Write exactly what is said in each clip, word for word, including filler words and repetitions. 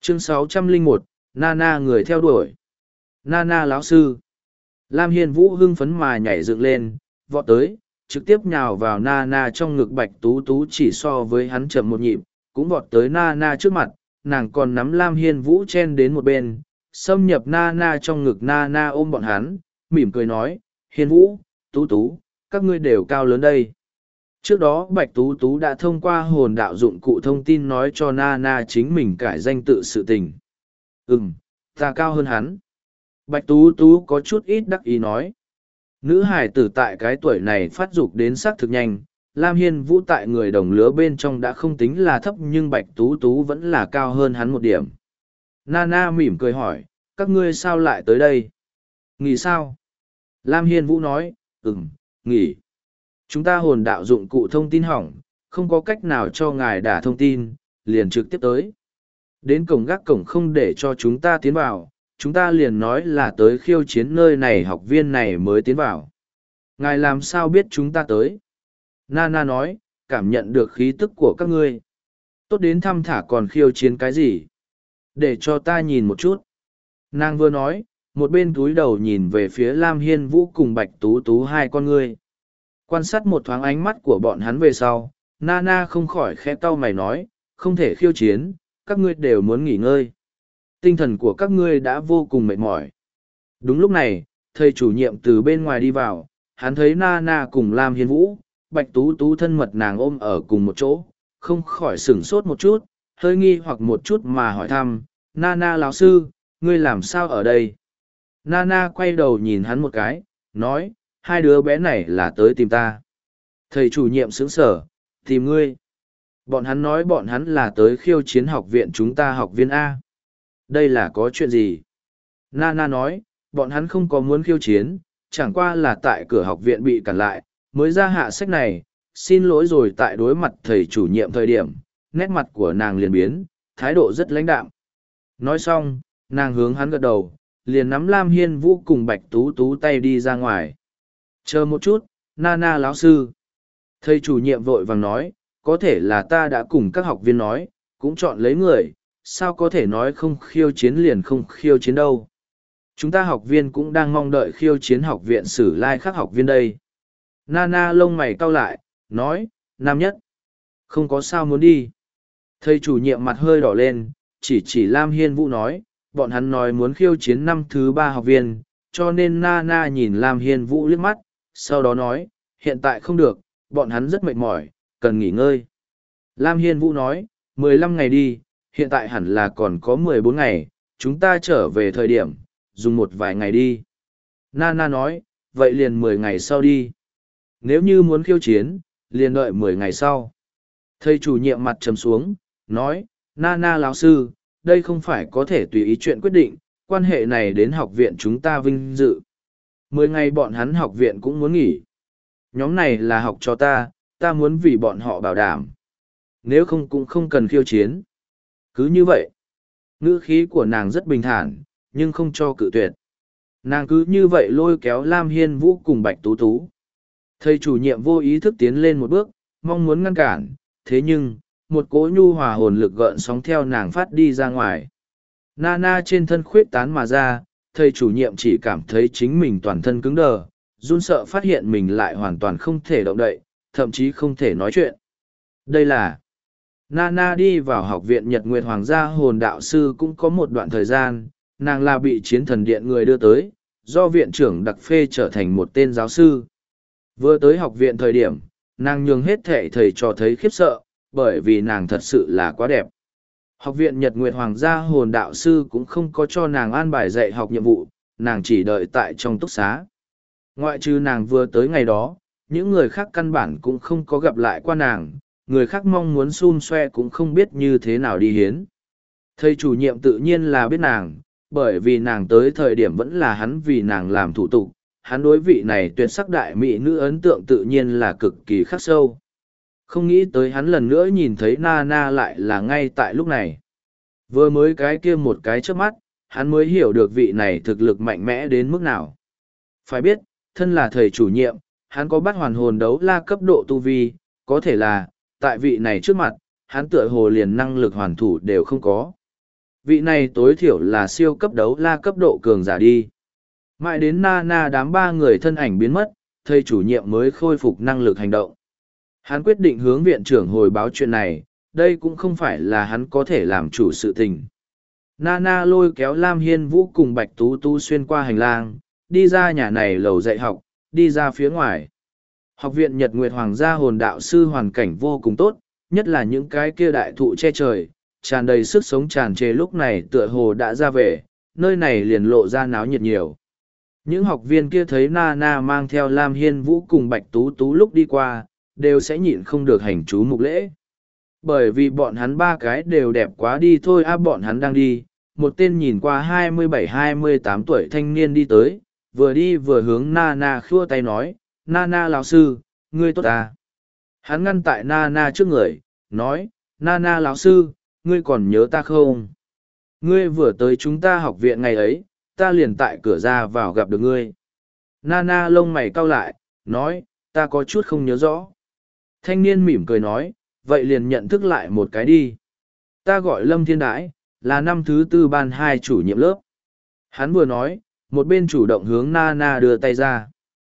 Chương sáu trăm lẻ một, Nana người theo đuổi. Nana lão sư. Lam Hiên Vũ hưng phấn mà nhảy dựng lên, vọt tới, trực tiếp nhào vào Nana trong ngực Bạch Tú Tú chỉ so với hắn chậm một nhịp, cũng vọt tới Nana trước mặt, nàng còn nắm Lam Hiên Vũ chen đến một bên, xâm nhập Nana trong ngực Nana ôm bọn hắn, mỉm cười nói, Hiên Vũ, Tú Tú, các ngươi đều cao lớn đây. Trước đó Bạch Tú Tú đã thông qua hồn đạo dụng cụ thông tin nói cho Nana chính mình cải danh tự sự tình. Ừm, ta cao hơn hắn. Bạch Tú Tú có chút ít đắc ý nói. Nữ hải tử tại cái tuổi này phát dục đến sắc thực nhanh, Lam Hiên Vũ tại người đồng lứa bên trong đã không tính là thấp nhưng Bạch Tú Tú vẫn là cao hơn hắn một điểm. Nana mỉm cười hỏi, các ngươi sao lại tới đây? Nghỉ sao? Lam Hiên Vũ nói, ừm, nghỉ. Chúng ta hồn đạo dụng cụ thông tin hỏng, không có cách nào cho ngài đả thông tin, liền trực tiếp tới. Đến cổng gác cổng không để cho chúng ta tiến vào, chúng ta liền nói là tới khiêu chiến nơi này học viên này mới tiến vào. Ngài làm sao biết chúng ta tới? Nana nói, cảm nhận được khí tức của các ngươi. Tốt đến thăm thả còn khiêu chiến cái gì? Để cho ta nhìn một chút. Nàng vừa nói, một bên túi đầu nhìn về phía Lam Hiên Vũ cùng Bạch Tú Tú hai con ngươi. Quan sát một thoáng ánh mắt của bọn hắn về sau, Nana không khỏi khẽ cau mày nói, không thể khiêu chiến, các ngươi đều muốn nghỉ ngơi. Tinh thần của các ngươi đã vô cùng mệt mỏi. Đúng lúc này, thầy chủ nhiệm từ bên ngoài đi vào, hắn thấy Nana cùng Lam Hiên Vũ, Bạch Tú Tú thân mật nàng ôm ở cùng một chỗ, không khỏi sửng sốt một chút, hơi nghi hoặc một chút mà hỏi thăm, Nana lão sư, ngươi làm sao ở đây? Nana quay đầu nhìn hắn một cái, nói, hai đứa bé này là tới tìm ta. Thầy chủ nhiệm sững sở, tìm ngươi. Bọn hắn nói bọn hắn là tới khiêu chiến học viện chúng ta học viên A. Đây là có chuyện gì? Nana nói, bọn hắn không có muốn khiêu chiến, chẳng qua là tại cửa học viện bị cản lại, mới ra hạ sách này, xin lỗi rồi tại đối mặt thầy chủ nhiệm thời điểm, nét mặt của nàng liền biến, thái độ rất lãnh đạm. Nói xong, nàng hướng hắn gật đầu, liền nắm Lam Hiên Vũ cùng Bạch Tú Tú tay đi ra ngoài. Chờ một chút, Nana lão sư. Thầy chủ nhiệm vội vàng nói, có thể là ta đã cùng các học viên nói, cũng chọn lấy người, sao có thể nói không khiêu chiến liền không khiêu chiến đâu. Chúng ta học viên cũng đang mong đợi khiêu chiến học viện Sử Lai Khắc học viên đây. Nana lông mày cau lại, nói, nam nhất. Không có sao muốn đi. Thầy chủ nhiệm mặt hơi đỏ lên, chỉ chỉ Lam Hiên Vũ nói, bọn hắn nói muốn khiêu chiến năm thứ ba học viên, cho nên Nana nhìn Lam Hiên Vũ liếc mắt, sau đó nói, hiện tại không được, bọn hắn rất mệt mỏi, cần nghỉ ngơi. Lam Hiên Vũ nói, mười lăm ngày đi, hiện tại hẳn là còn có mười bốn ngày, chúng ta trở về thời điểm, dùng một vài ngày đi. Nana nói, vậy liền mười ngày sau đi. Nếu như muốn khiêu chiến, liền đợi mười ngày sau. Thầy chủ nhiệm mặt trầm xuống, nói, Nana lão sư, đây không phải có thể tùy ý chuyện quyết định, quan hệ này đến học viện chúng ta vinh dự. Mười ngày bọn hắn học viện cũng muốn nghỉ. Nhóm này là học cho ta, ta muốn vì bọn họ bảo đảm. Nếu không cũng không cần khiêu chiến. Cứ như vậy, ngữ khí của nàng rất bình thản, nhưng không cho cự tuyệt. Nàng cứ như vậy lôi kéo Lam Hiên Vũ cùng Bạch Tú Tú. Thầy chủ nhiệm vô ý thức tiến lên một bước, mong muốn ngăn cản, thế nhưng, một cỗ nhu hòa hồn lực gợn sóng theo nàng phát đi ra ngoài. Nana trên thân khuyết tán mà ra, thầy chủ nhiệm chỉ cảm thấy chính mình toàn thân cứng đờ, run sợ phát hiện mình lại hoàn toàn không thể động đậy, thậm chí không thể nói chuyện. Đây là Nana đi vào học viện Nhật Nguyệt Hoàng gia hồn đạo sư cũng có một đoạn thời gian, nàng là bị chiến thần điện người đưa tới, do viện trưởng đặc phê trở thành một tên giáo sư. Vừa tới học viện thời điểm, nàng nhường hết thệ thầy trò thấy khiếp sợ, bởi vì nàng thật sự là quá đẹp. Học viện Nhật Nguyệt Hoàng gia hồn đạo sư cũng không có cho nàng an bài dạy học nhiệm vụ, nàng chỉ đợi tại trong túc xá. Ngoại trừ nàng vừa tới ngày đó, những người khác căn bản cũng không có gặp lại qua nàng, người khác mong muốn xun xoe cũng không biết như thế nào đi hiến. Thầy chủ nhiệm tự nhiên là biết nàng, bởi vì nàng tới thời điểm vẫn là hắn vì nàng làm thủ tục, hắn đối vị này tuyệt sắc đại mỹ nữ ấn tượng tự nhiên là cực kỳ khắc sâu. Không nghĩ tới hắn lần nữa nhìn thấy Nana lại là ngay tại lúc này. Vừa mới cái kia một cái trước mắt, hắn mới hiểu được vị này thực lực mạnh mẽ đến mức nào. Phải biết, thân là thầy chủ nhiệm, hắn có bắt hoàn hồn đấu la cấp độ tu vi, có thể là, tại vị này trước mặt, hắn tựa hồ liền năng lực hoàn thủ đều không có. Vị này tối thiểu là siêu cấp đấu la cấp độ cường giả đi. Mãi đến Nana đám ba người thân ảnh biến mất, thầy chủ nhiệm mới khôi phục năng lực hành động. Hắn quyết định hướng viện trưởng hồi báo chuyện này, đây cũng không phải là hắn có thể làm chủ sự tình. Nana lôi kéo Lam Hiên Vũ cùng Bạch Tú Tú xuyên qua hành lang, đi ra nhà này lầu dạy học, đi ra phía ngoài. Học viện Nhật Nguyệt Hoàng gia hồn đạo sư hoàn cảnh vô cùng tốt, nhất là những cái kia đại thụ che trời, tràn đầy sức sống tràn trề lúc này tựa hồ đã ra về, nơi này liền lộ ra náo nhiệt nhiều. Những học viên kia thấy Nana mang theo Lam Hiên Vũ cùng Bạch Tú Tú lúc đi qua, đều sẽ nhịn không được hành chú mục lễ. Bởi vì bọn hắn ba cái đều đẹp quá đi thôi á, bọn hắn đang đi, một tên nhìn qua hai mươi bảy hai mươi tám tuổi thanh niên đi tới, vừa đi vừa hướng Nana khua tay nói, Nana lão sư, ngươi tốt à? Hắn ngăn tại Nana trước người, nói, Nana lão sư, ngươi còn nhớ ta không? Ngươi vừa tới chúng ta học viện ngày ấy, ta liền tại cửa ra vào gặp được ngươi. Nana lông mày cau lại, nói, ta có chút không nhớ rõ. Thanh niên mỉm cười nói, vậy liền nhận thức lại một cái đi. Ta gọi Lâm Thiên Đãi, là năm thứ tư ban hai chủ nhiệm lớp. Hắn vừa nói, một bên chủ động hướng Nana đưa tay ra.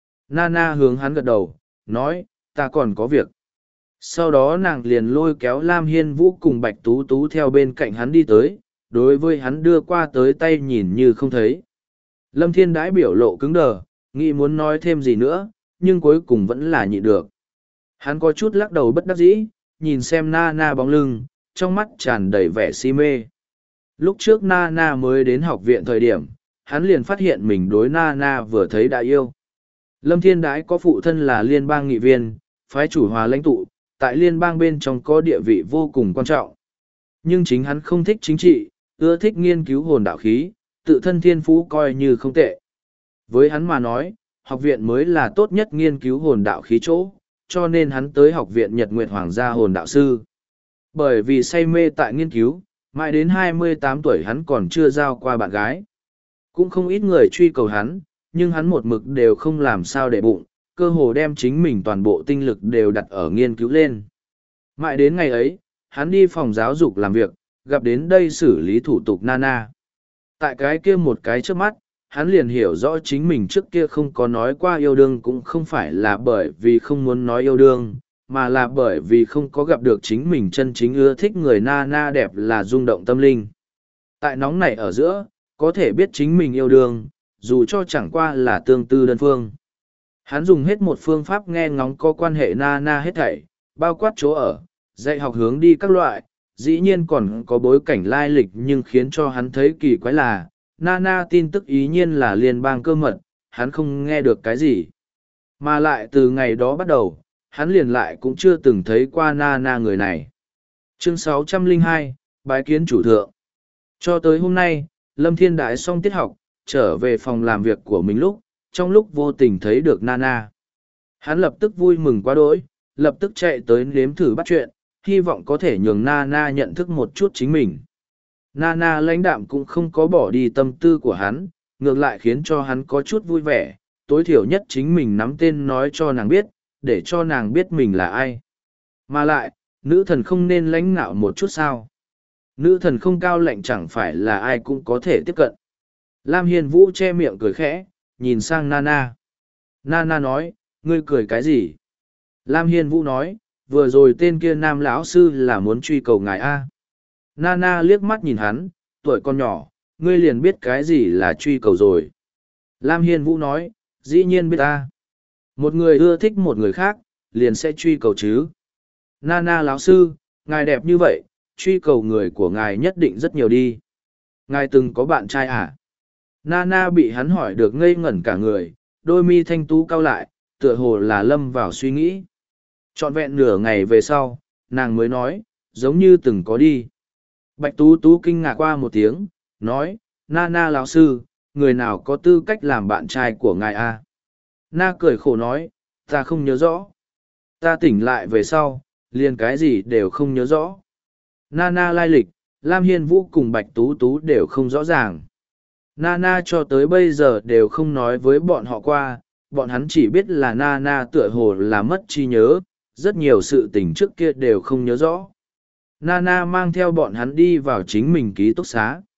Nana hướng hắn gật đầu, nói, ta còn có việc. Sau đó nàng liền lôi kéo Lam Hiên Vũ cùng Bạch Tú Tú theo bên cạnh hắn đi tới, đối với hắn đưa qua tới tay nhìn như không thấy. Lâm Thiên Đãi biểu lộ cứng đờ, nghĩ muốn nói thêm gì nữa, nhưng cuối cùng vẫn là nhịn được. Hắn có chút lắc đầu bất đắc dĩ, nhìn xem Nana bóng lưng, trong mắt tràn đầy vẻ si mê. Lúc trước Nana mới đến học viện thời điểm, hắn liền phát hiện mình đối Nana vừa thấy đã yêu. Lâm Thiên Đãi có phụ thân là liên bang nghị viên, phái chủ hòa lãnh tụ, tại liên bang bên trong có địa vị vô cùng quan trọng. Nhưng chính hắn không thích chính trị, ưa thích nghiên cứu hồn đạo khí, tự thân thiên phú coi như không tệ. Với hắn mà nói, học viện mới là tốt nhất nghiên cứu hồn đạo khí chỗ, cho nên hắn tới học viện Nhật Nguyệt Hoàng gia hồn đạo sư. Bởi vì say mê tại nghiên cứu, mãi đến hai mươi tám tuổi hắn còn chưa giao qua bạn gái. Cũng không ít người truy cầu hắn, nhưng hắn một mực đều không làm sao để bụng, cơ hồ đem chính mình toàn bộ tinh lực đều đặt ở nghiên cứu lên. Mãi đến ngày ấy, hắn đi phòng giáo dục làm việc, gặp đến đây xử lý thủ tục Nana. Tại cái kia một cái trước mắt, hắn liền hiểu rõ chính mình trước kia không có nói qua yêu đương cũng không phải là bởi vì không muốn nói yêu đương, mà là bởi vì không có gặp được chính mình chân chính ưa thích người Nana đẹp là rung động tâm linh. Tại nóng này ở giữa, có thể biết chính mình yêu đương, dù cho chẳng qua là tương tư đơn phương. Hắn dùng hết một phương pháp nghe ngóng có quan hệ Nana hết thảy, bao quát chỗ ở, dạy học hướng đi các loại, dĩ nhiên còn có bối cảnh lai lịch nhưng khiến cho hắn thấy kỳ quái là, Nana tin tức ý nhiên là liên bang cơ mật, hắn không nghe được cái gì. Mà lại từ ngày đó bắt đầu, hắn liền lại cũng chưa từng thấy qua Nana người này. Chương sáu trăm lẻ hai, Bái kiến chủ thượng. Cho tới hôm nay, Lâm Thiên Đãi xong tiết học, trở về phòng làm việc của mình lúc, trong lúc vô tình thấy được Nana. Hắn lập tức vui mừng quá đỗi, lập tức chạy tới nếm thử bắt chuyện, hy vọng có thể nhường Nana nhận thức một chút chính mình. Nana lãnh đạm cũng không có bỏ đi tâm tư của hắn, ngược lại khiến cho hắn có chút vui vẻ, tối thiểu nhất chính mình nắm tên nói cho nàng biết, để cho nàng biết mình là ai. Mà lại, nữ thần không nên lãnh ngạo một chút sao. Nữ thần không cao lạnh chẳng phải là ai cũng có thể tiếp cận. Lam Hiên Vũ che miệng cười khẽ, nhìn sang Nana. Nana nói, ngươi cười cái gì? Lam Hiên Vũ nói, vừa rồi tên kia nam lão sư là muốn truy cầu ngài A. Nana liếc mắt nhìn hắn, tuổi con nhỏ, ngươi liền biết cái gì là truy cầu rồi. Lam Hiên Vũ nói, dĩ nhiên biết ta. Một người ưa thích một người khác, liền sẽ truy cầu chứ. Nana lão sư, ngài đẹp như vậy, truy cầu người của ngài nhất định rất nhiều đi. Ngài từng có bạn trai à? Nana bị hắn hỏi được ngây ngẩn cả người, đôi mi thanh tú cau lại, tựa hồ là lâm vào suy nghĩ. Trọn vẹn nửa ngày về sau, nàng mới nói, giống như từng có đi. Bạch Tú Tú kinh ngạc qua một tiếng, nói, Nana lão sư, người nào có tư cách làm bạn trai của ngài à? Na cười khổ nói, ta không nhớ rõ. Ta tỉnh lại về sau, liền cái gì đều không nhớ rõ. Nana lai lịch, Lam Hiên Vũ cùng Bạch Tú Tú đều không rõ ràng. Nana cho tới bây giờ đều không nói với bọn họ qua, bọn hắn chỉ biết là Nana tựa hồ là mất trí nhớ, rất nhiều sự tình trước kia đều không nhớ rõ. Nana mang theo bọn hắn đi vào chính mình ký túc xá.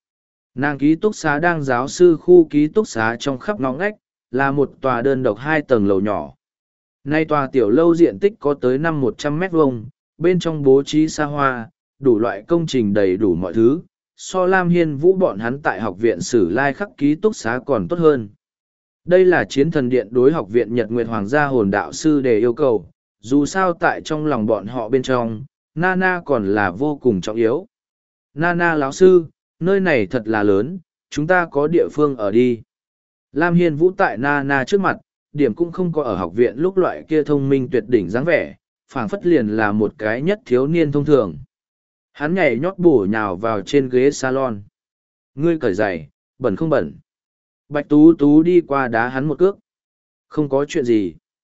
Nàng ký túc xá đang giáo sư khu ký túc xá trong khắp ngõ ngách, là một tòa đơn độc hai tầng lầu nhỏ. Nay tòa tiểu lâu diện tích có tới năm một trăm mét vuông, bên trong bố trí xa hoa, đủ loại công trình đầy đủ mọi thứ, so Lam Hiên Vũ bọn hắn tại học viện Sử Lai Khắc ký túc xá còn tốt hơn. Đây là chiến thần điện đối học viện Nhật Nguyệt Hoàng gia hồn đạo sư để yêu cầu, dù sao tại trong lòng bọn họ bên trong, Nana còn là vô cùng trọng yếu. Nana lão sư, nơi này thật là lớn, chúng ta có địa phương ở đi. Lam Hiên Vũ tại Nana trước mặt, điểm cũng không có ở học viện lúc loại kia thông minh tuyệt đỉnh dáng vẻ, phảng phất liền là một cái nhất thiếu niên thông thường. Hắn nhảy nhót bổ nhào vào trên ghế salon. Ngươi cởi giày, bẩn không bẩn. Bạch Tú Tú đi qua đá hắn một cước. Không có chuyện gì.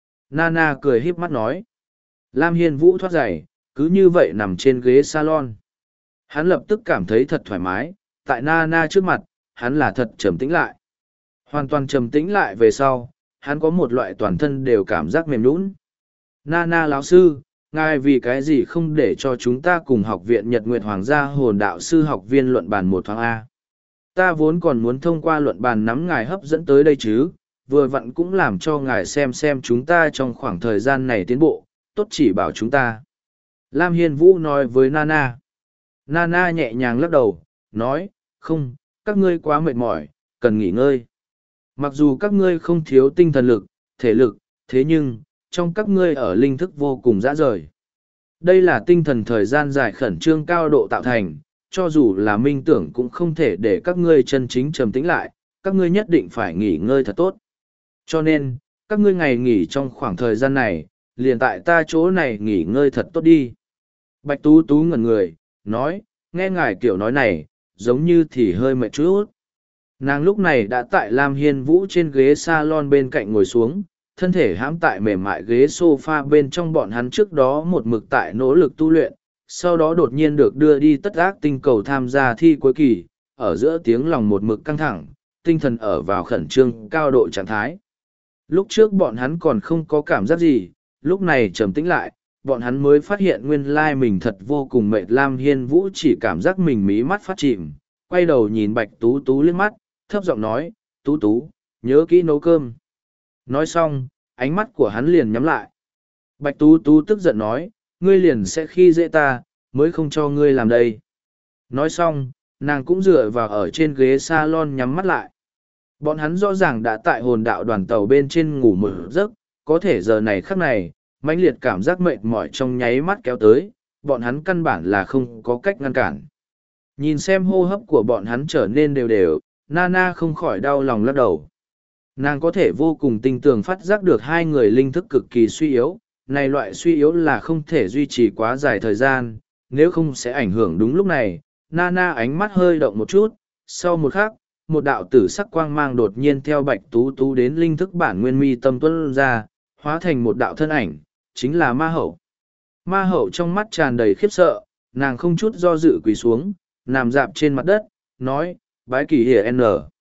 Nana cười híp mắt nói. Lam Hiên Vũ thoát giày, cứ như vậy nằm trên ghế salon. Hắn lập tức cảm thấy thật thoải mái, tại Nana trước mặt, hắn là thật trầm tĩnh lại. Hoàn toàn trầm tĩnh lại về sau, hắn có một loại toàn thân đều cảm giác mềm nhũn. Nana lão sư, ngài vì cái gì không để cho chúng ta cùng học viện Nhật Nguyệt Hoàng gia hồn đạo sư học viên luận bàn một thoáng A. Ta vốn còn muốn thông qua luận bàn nắm ngài hấp dẫn tới đây chứ, vừa vặn cũng làm cho ngài xem xem chúng ta trong khoảng thời gian này tiến bộ, tốt chỉ bảo chúng ta. Lam Hiên Vũ nói với Nana. Nana nhẹ nhàng lắc đầu, nói, không, các ngươi quá mệt mỏi, cần nghỉ ngơi. Mặc dù các ngươi không thiếu tinh thần lực, thể lực, thế nhưng, trong các ngươi ở linh thức vô cùng dã rời. Đây là tinh thần thời gian dài khẩn trương cao độ tạo thành, cho dù là minh tưởng cũng không thể để các ngươi chân chính trầm tĩnh lại, các ngươi nhất định phải nghỉ ngơi thật tốt. Cho nên, các ngươi ngày nghỉ trong khoảng thời gian này, liền tại ta chỗ này nghỉ ngơi thật tốt đi. Bạch Tú Tú ngẩn người, nói, nghe ngài kiểu nói này, giống như thì hơi mệt chút. Nàng lúc này đã tại Lam Hiên Vũ trên ghế salon bên cạnh ngồi xuống, thân thể hãm tại mềm mại ghế sofa bên trong bọn hắn trước đó một mực tại nỗ lực tu luyện, sau đó đột nhiên được đưa đi tất ác tinh cầu tham gia thi cuối kỳ, ở giữa tiếng lòng một mực căng thẳng, tinh thần ở vào khẩn trương cao độ trạng thái. Lúc trước bọn hắn còn không có cảm giác gì, lúc này trầm tĩnh lại, bọn hắn mới phát hiện nguyên lai mình thật vô cùng mệt. Lam Hiên Vũ chỉ cảm giác mình mí mắt phát chìm, quay đầu nhìn Bạch Tú Tú liếc mắt, thấp giọng nói, Tú Tú, nhớ kỹ nấu cơm. Nói xong, ánh mắt của hắn liền nhắm lại. Bạch Tú Tú tức giận nói, ngươi liền sẽ khi dễ ta, mới không cho ngươi làm đây. Nói xong, nàng cũng dựa vào ở trên ghế salon nhắm mắt lại. Bọn hắn rõ ràng đã tại hồn đạo đoàn tàu bên trên ngủ một giấc, có thể giờ này khắc này, mãnh liệt cảm giác mệt mỏi trong nháy mắt kéo tới, bọn hắn căn bản là không có cách ngăn cản. Nhìn xem hô hấp của bọn hắn trở nên đều đều, Nana không khỏi đau lòng lắc đầu. Nàng có thể vô cùng tinh tường phát giác được hai người linh thức cực kỳ suy yếu, này loại suy yếu là không thể duy trì quá dài thời gian, nếu không sẽ ảnh hưởng đúng lúc này. Nana ánh mắt hơi động một chút, sau một khắc, một đạo tử sắc quang mang đột nhiên theo Bạch Tú Tú đến linh thức bản nguyên mi tâm tuân ra, hóa thành một đạo thân ảnh, chính là ma hậu. Ma hậu trong mắt tràn đầy khiếp sợ, nàng không chút do dự quỳ xuống, nằm dạp trên mặt đất, nói, bái kỳ hiển n.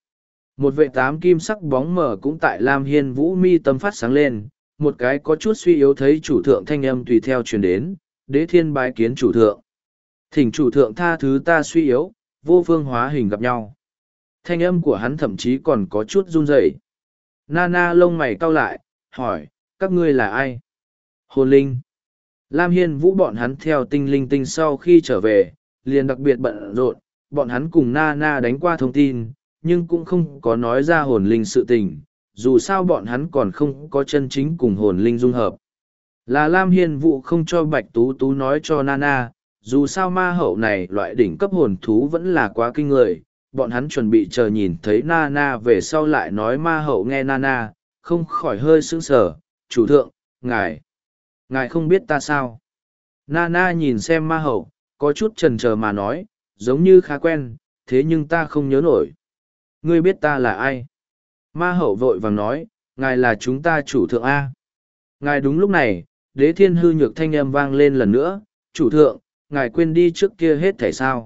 Một vệ tám kim sắc bóng mờ cũng tại Lam Hiên Vũ mi tâm phát sáng lên, một cái có chút suy yếu thấy chủ thượng thanh âm tùy theo truyền đến, đế thiên bái kiến chủ thượng. Thỉnh chủ thượng tha thứ ta suy yếu, vô phương hóa hình gặp nhau. Thanh âm của hắn thậm chí còn có chút run rẩy. Nana lông mày cau lại, hỏi, các ngươi là ai? Hồn linh. Lam Hiên Vũ bọn hắn theo tinh linh tinh sau khi trở về, liền đặc biệt bận rộn, bọn hắn cùng Nana đánh qua thông tin, nhưng cũng không có nói ra hồn linh sự tình, dù sao bọn hắn còn không có chân chính cùng hồn linh dung hợp. Là Lam Hiên Vũ không cho Bạch Tú Tú nói cho Nana, dù sao ma hậu này loại đỉnh cấp hồn thú vẫn là quá kinh người, bọn hắn chuẩn bị chờ nhìn thấy Nana về sau lại nói. Ma hậu nghe Nana, không khỏi hơi sững sờ, chủ thượng, ngài, ngài không biết ta sao? Nana nhìn xem ma hậu, có chút chần chờ mà nói, giống như khá quen, thế nhưng ta không nhớ nổi. Ngươi biết ta là ai? Ma hậu vội vàng nói, ngài là chúng ta chủ thượng A. Ngài đúng lúc này, đế thiên hư nhược thanh âm vang lên lần nữa, chủ thượng, ngài quên đi trước kia hết thảy sao?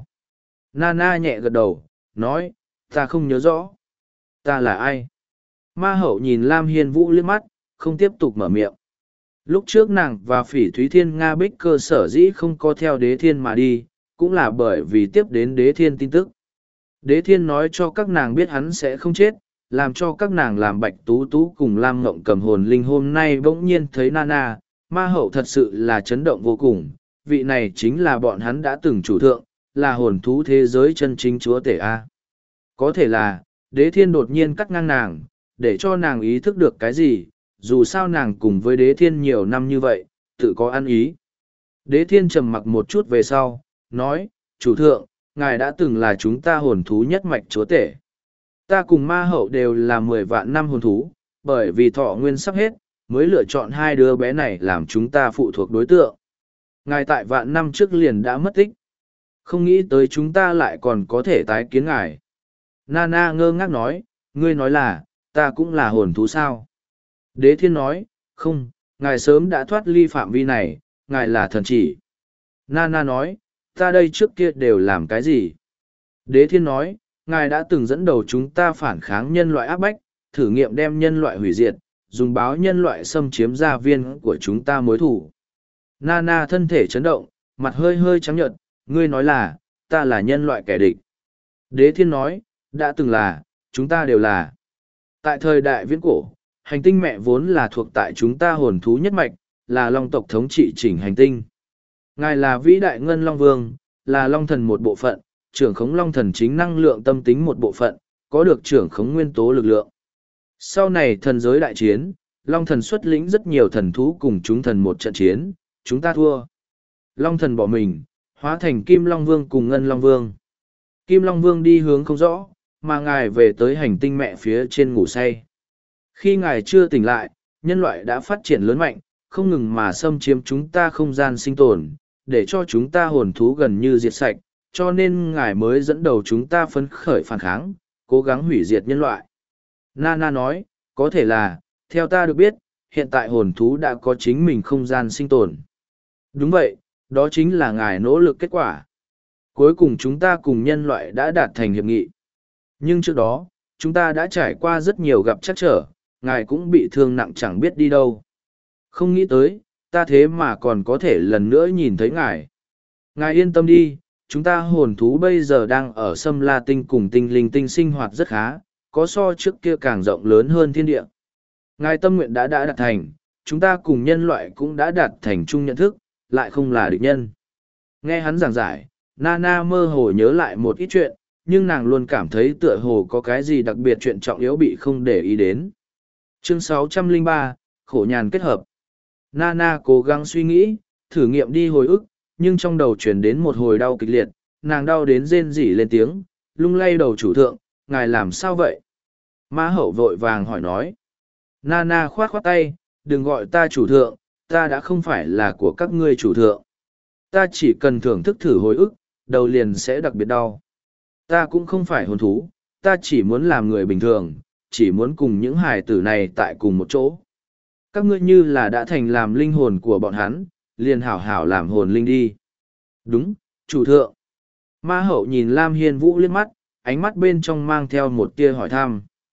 Nana nhẹ gật đầu, nói, ta không nhớ rõ. Ta là ai? Ma hậu nhìn Lam Hiên Vũ liếc mắt, không tiếp tục mở miệng. Lúc trước nàng và Phỉ Thúy Thiên Nga Bích cơ sở dĩ không có theo đế thiên mà đi, cũng là bởi vì tiếp đến đế thiên tin tức. Đế thiên nói cho các nàng biết hắn sẽ không chết, làm cho các nàng làm Bạch Tú Tú cùng Lam Ngộng cầm hồn linh hôm nay bỗng nhiên thấy Nana, ma hậu thật sự là chấn động vô cùng, vị này chính là bọn hắn đã từng chủ thượng, là hồn thú thế giới chân chính chúa tể A. Có thể là, đế thiên đột nhiên cắt ngang nàng, để cho nàng ý thức được cái gì, dù sao nàng cùng với đế thiên nhiều năm như vậy, tự có ăn ý. Đế thiên trầm mặc một chút về sau, nói, chủ thượng, ngài đã từng là chúng ta hồn thú nhất mạch chúa tể. Ta cùng ma hậu đều là mười vạn năm hồn thú, bởi vì thọ nguyên sắp hết, mới lựa chọn hai đứa bé này làm chúng ta phụ thuộc đối tượng. Ngài tại vạn năm trước liền đã mất tích. Không nghĩ tới chúng ta lại còn có thể tái kiến ngài. Nana ngơ ngác nói, ngươi nói là, ta cũng là hồn thú sao? Đế thiên nói, không, ngài sớm đã thoát ly phạm vi này, ngài là thần chỉ. Nana nói, ta đây trước kia đều làm cái gì? Đế thiên nói, ngài đã từng dẫn đầu chúng ta phản kháng nhân loại áp bách, thử nghiệm đem nhân loại hủy diệt, dùng báo nhân loại xâm chiếm gia viên của chúng ta mối thủ. Nana thân thể chấn động, mặt hơi hơi trắng nhợt, ngươi nói là, ta là nhân loại kẻ địch. Đế thiên nói, đã từng là, chúng ta đều là. Tại thời đại viễn cổ, hành tinh mẹ vốn là thuộc tại chúng ta hồn thú nhất mạch, là long tộc thống trị chỉnh hành tinh. Ngài là vĩ đại ngân long vương, là long thần một bộ phận, trưởng khống long thần chính năng lượng tâm tính một bộ phận, có được trưởng khống nguyên tố lực lượng. Sau này thần giới đại chiến, long thần xuất lĩnh rất nhiều thần thú cùng chúng thần một trận chiến, chúng ta thua. Long thần bỏ mình, hóa thành Kim Long Vương cùng Ngân Long Vương. Kim Long Vương đi hướng không rõ, mà ngài về tới hành tinh mẹ phía trên ngủ say. Khi ngài chưa tỉnh lại, nhân loại đã phát triển lớn mạnh, không ngừng mà xâm chiếm chúng ta không gian sinh tồn, để cho chúng ta hồn thú gần như diệt sạch, cho nên ngài mới dẫn đầu chúng ta phấn khởi phản kháng, cố gắng hủy diệt nhân loại. Nana nói, có thể là, theo ta được biết, hiện tại hồn thú đã có chính mình không gian sinh tồn. Đúng vậy, đó chính là ngài nỗ lực kết quả. Cuối cùng chúng ta cùng nhân loại đã đạt thành hiệp nghị. Nhưng trước đó, chúng ta đã trải qua rất nhiều gặp trắc trở, ngài cũng bị thương nặng chẳng biết đi đâu. Không nghĩ tới, ta thế mà còn có thể lần nữa nhìn thấy ngài. Ngài yên tâm đi, chúng ta hồn thú bây giờ đang ở Sâm La Tinh cùng tinh linh tinh sinh hoạt rất khá, có so trước kia càng rộng lớn hơn thiên địa. Ngài tâm nguyện đã đã đạt thành, chúng ta cùng nhân loại cũng đã đạt thành chung nhận thức, lại không là địch nhân. Nghe hắn giảng giải, Nana mơ hồ nhớ lại một ít chuyện, nhưng nàng luôn cảm thấy tựa hồ có cái gì đặc biệt chuyện trọng yếu bị không để ý đến. Chương sáu trăm lẻ ba, khổ nhàn kết hợp. Nana cố gắng suy nghĩ, thử nghiệm đi hồi ức, nhưng trong đầu truyền đến một hồi đau kịch liệt, nàng đau đến rên rỉ lên tiếng, lung lay đầu chủ thượng, ngài làm sao vậy? Ma hậu vội vàng hỏi nói. Nana khoát khoát tay, đừng gọi ta chủ thượng, ta đã không phải là của các ngươi chủ thượng. Ta chỉ cần thưởng thức thử hồi ức, đầu liền sẽ đặc biệt đau. Ta cũng không phải hồn thú, ta chỉ muốn làm người bình thường, chỉ muốn cùng những hài tử này tại cùng một chỗ. Các ngươi như là đã thành làm linh hồn của bọn hắn, liền hảo hảo làm hồn linh đi. Đúng, chủ thượng. Ma hậu nhìn Lam Hiên Vũ liếc mắt, ánh mắt bên trong mang theo một tia hỏi thăm.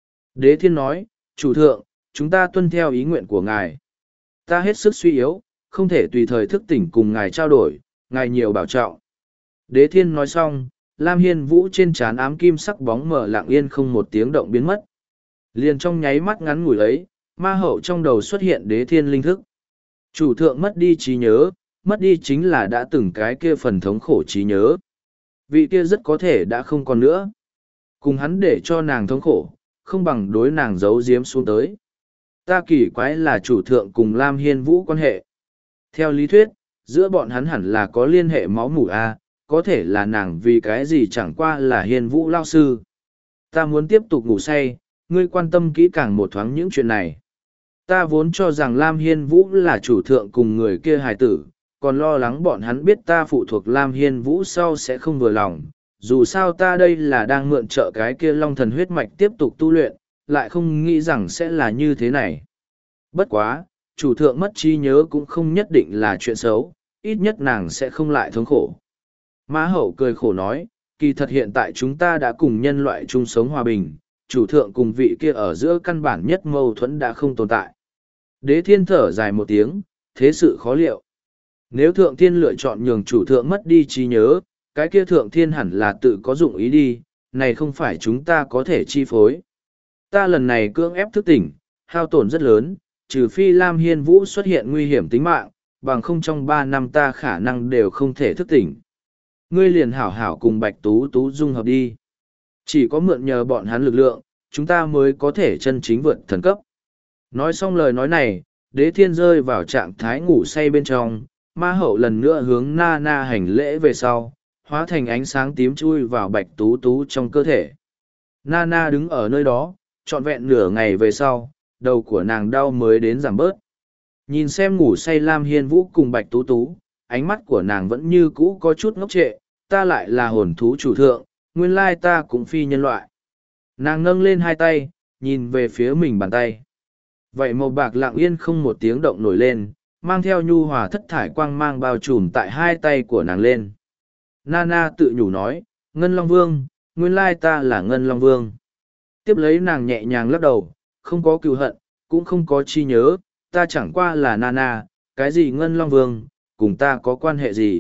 Đế thiên nói, chủ thượng, chúng ta tuân theo ý nguyện của ngài. Ta hết sức suy yếu, không thể tùy thời thức tỉnh cùng ngài trao đổi, ngài nhiều bảo trọng. Đế thiên nói xong, Lam Hiên Vũ trên trán ám kim sắc bóng mở lặng yên không một tiếng động biến mất. Liền trong nháy mắt ngắn ngủi ấy, ma hậu trong đầu xuất hiện đế thiên linh thức. Chủ thượng mất đi trí nhớ, mất đi chính là đã từng cái kia phần thống khổ trí nhớ. Vị kia rất có thể đã không còn nữa. Cùng hắn để cho nàng thống khổ, không bằng đối nàng giấu giếm xuống tới. Ta kỳ quái là chủ thượng cùng Lam Hiên Vũ quan hệ. Theo lý thuyết, giữa bọn hắn hẳn là có liên hệ máu mủ A, có thể là nàng vì cái gì chẳng qua là Hiên Vũ lao sư. Ta muốn tiếp tục ngủ say, ngươi quan tâm kỹ càng một thoáng những chuyện này. Ta vốn cho rằng Lam Hiên Vũ là chủ thượng cùng người kia hài tử, còn lo lắng bọn hắn biết ta phụ thuộc Lam Hiên Vũ sau sẽ không vừa lòng. Dù sao ta đây là đang mượn trợ cái kia long thần huyết mạch tiếp tục tu luyện, lại không nghĩ rằng sẽ là như thế này. Bất quá, chủ thượng mất trí nhớ cũng không nhất định là chuyện xấu, ít nhất nàng sẽ không lại thống khổ. Ma hậu cười khổ nói, kỳ thật hiện tại chúng ta đã cùng nhân loại chung sống hòa bình, chủ thượng cùng vị kia ở giữa căn bản nhất mâu thuẫn đã không tồn tại. Đế thiên thở dài một tiếng, thế sự khó liệu. Nếu thượng thiên lựa chọn nhường chủ thượng mất đi trí nhớ, cái kia thượng thiên hẳn là tự có dụng ý đi, này không phải chúng ta có thể chi phối. Ta lần này cưỡng ép thức tỉnh, hao tổn rất lớn, trừ phi Lam Hiên Vũ xuất hiện nguy hiểm tính mạng, bằng không trong ba năm ta khả năng đều không thể thức tỉnh. Ngươi liền hảo hảo cùng Bạch Tú Tú dung hợp đi. Chỉ có mượn nhờ bọn hắn lực lượng, chúng ta mới có thể chân chính vượt thần cấp. Nói xong lời nói này, Đế Thiên rơi vào trạng thái ngủ say bên trong, ma hậu lần nữa hướng na na hành lễ về sau, hóa thành ánh sáng tím chui vào Bạch Tú Tú trong cơ thể. Na na đứng ở nơi đó, trọn vẹn nửa ngày về sau, đầu của nàng đau mới đến giảm bớt. Nhìn xem ngủ say Lam Hiên Vũ cùng Bạch Tú Tú, ánh mắt của nàng vẫn như cũ có chút ngốc trệ, ta lại là hồn thú chủ thượng, nguyên lai ta cũng phi nhân loại. Nàng nâng lên hai tay, nhìn về phía mình bàn tay. Vậy màu bạc lặng yên không một tiếng động nổi lên, mang theo nhu hòa thất thải quang mang bao trùm tại hai tay của nàng lên. Nana tự nhủ nói, Ngân Long Vương, nguyên lai ta là Ngân Long Vương. Tiếp lấy nàng nhẹ nhàng lắc đầu, không có cừu hận, cũng không có chi nhớ, ta chẳng qua là Nana, cái gì Ngân Long Vương, cùng ta có quan hệ gì.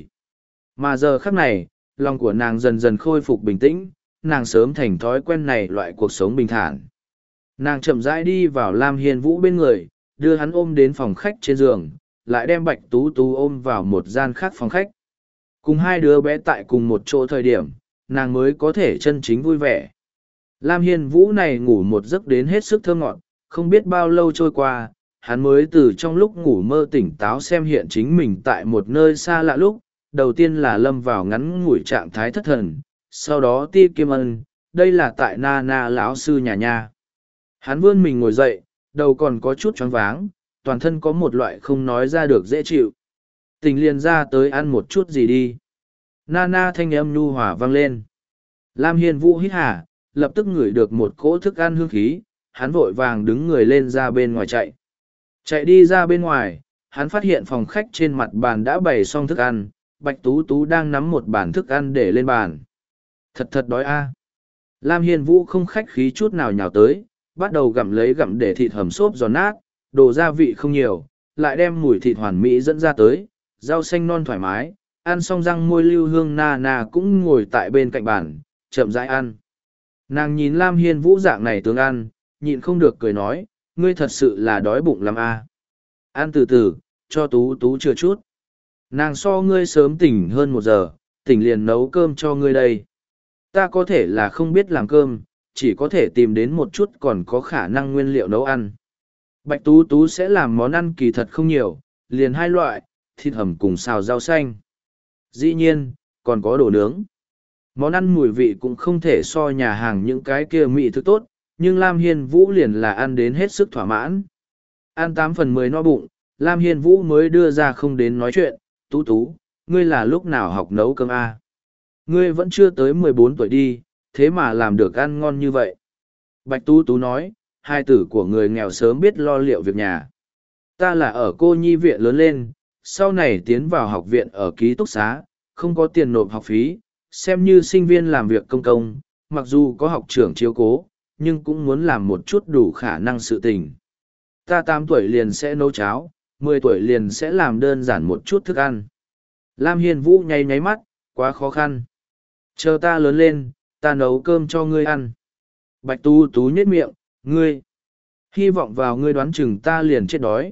Mà giờ khắc này, lòng của nàng dần dần khôi phục bình tĩnh, nàng sớm thành thói quen này loại cuộc sống bình thản. Nàng chậm rãi đi vào Lam Hiên Vũ bên người, đưa hắn ôm đến phòng khách trên giường, lại đem Bạch Tú Tú ôm vào một gian khác phòng khách. Cùng hai đứa bé tại cùng một chỗ thời điểm, nàng mới có thể chân chính vui vẻ. Lam Hiên Vũ này ngủ một giấc đến hết sức thơ ngọt, không biết bao lâu trôi qua, hắn mới từ trong lúc ngủ mơ tỉnh táo xem hiện chính mình tại một nơi xa lạ lúc, đầu tiên là lâm vào ngắn ngủi trạng thái thất thần, sau đó ti kiêm ân, đây là tại na na lão sư nhà nha. Hắn vươn mình ngồi dậy, đầu còn có chút choáng váng, toàn thân có một loại không nói ra được dễ chịu. Tình liền ra tới ăn một chút gì đi. Nana thanh âm nhu hòa vang lên. Lam Hiên Vũ hít hà, lập tức ngửi được một cỗ thức ăn hương khí, hắn vội vàng đứng người lên ra bên ngoài chạy. Chạy đi ra bên ngoài, hắn phát hiện phòng khách trên mặt bàn đã bày xong thức ăn, Bạch Tú Tú đang nắm một bàn thức ăn để lên bàn. Thật thật đói a. Lam Hiên Vũ không khách khí chút nào nhào tới, bắt đầu gặm lấy gặm để thịt hầm xốp giòn nát, đồ gia vị không nhiều, lại đem mùi thịt hoàn mỹ dẫn ra tới, rau xanh non thoải mái, ăn xong răng môi lưu hương na na cũng ngồi tại bên cạnh bàn, chậm rãi ăn. Nàng nhìn Lam Hiên Vũ dạng này tướng ăn, nhịn không được cười nói, ngươi thật sự là đói bụng lắm a. Ăn từ từ, cho Tú Tú chưa chút. Nàng so ngươi sớm tỉnh hơn một giờ, tỉnh liền nấu cơm cho ngươi đây. Ta có thể là không biết làm cơm, chỉ có thể tìm đến một chút còn có khả năng nguyên liệu nấu ăn. Bạch Tú Tú sẽ làm món ăn kỳ thật không nhiều, liền hai loại, thịt hầm cùng xào rau xanh. Dĩ nhiên, còn có đồ nướng. Món ăn mùi vị cũng không thể so nhà hàng những cái kia mỹ thực tốt, nhưng Lam Hiên Vũ liền là ăn đến hết sức thỏa mãn. Ăn tám phần mười no bụng, Lam Hiên Vũ mới đưa ra không đến nói chuyện, Tú Tú, ngươi là lúc nào học nấu cơm a? À? Ngươi vẫn chưa tới mười bốn tuổi đi, thế mà làm được ăn ngon như vậy. Bạch Tú Tú nói, hai tử của người nghèo sớm biết lo liệu việc nhà. Ta là ở cô nhi viện lớn lên, sau này tiến vào học viện ở ký túc xá, không có tiền nộp học phí, xem như sinh viên làm việc công công, mặc dù có học trưởng chiếu cố, nhưng cũng muốn làm một chút đủ khả năng sự tình. Ta tám tuổi liền sẽ nấu cháo, mười tuổi liền sẽ làm đơn giản một chút thức ăn. Lam Hiên Vũ nháy nháy mắt, quá khó khăn. Chờ ta lớn lên, ta nấu cơm cho ngươi ăn. Bạch Tú Tú nhếch miệng, ngươi. Hy vọng vào ngươi đoán chừng ta liền chết đói.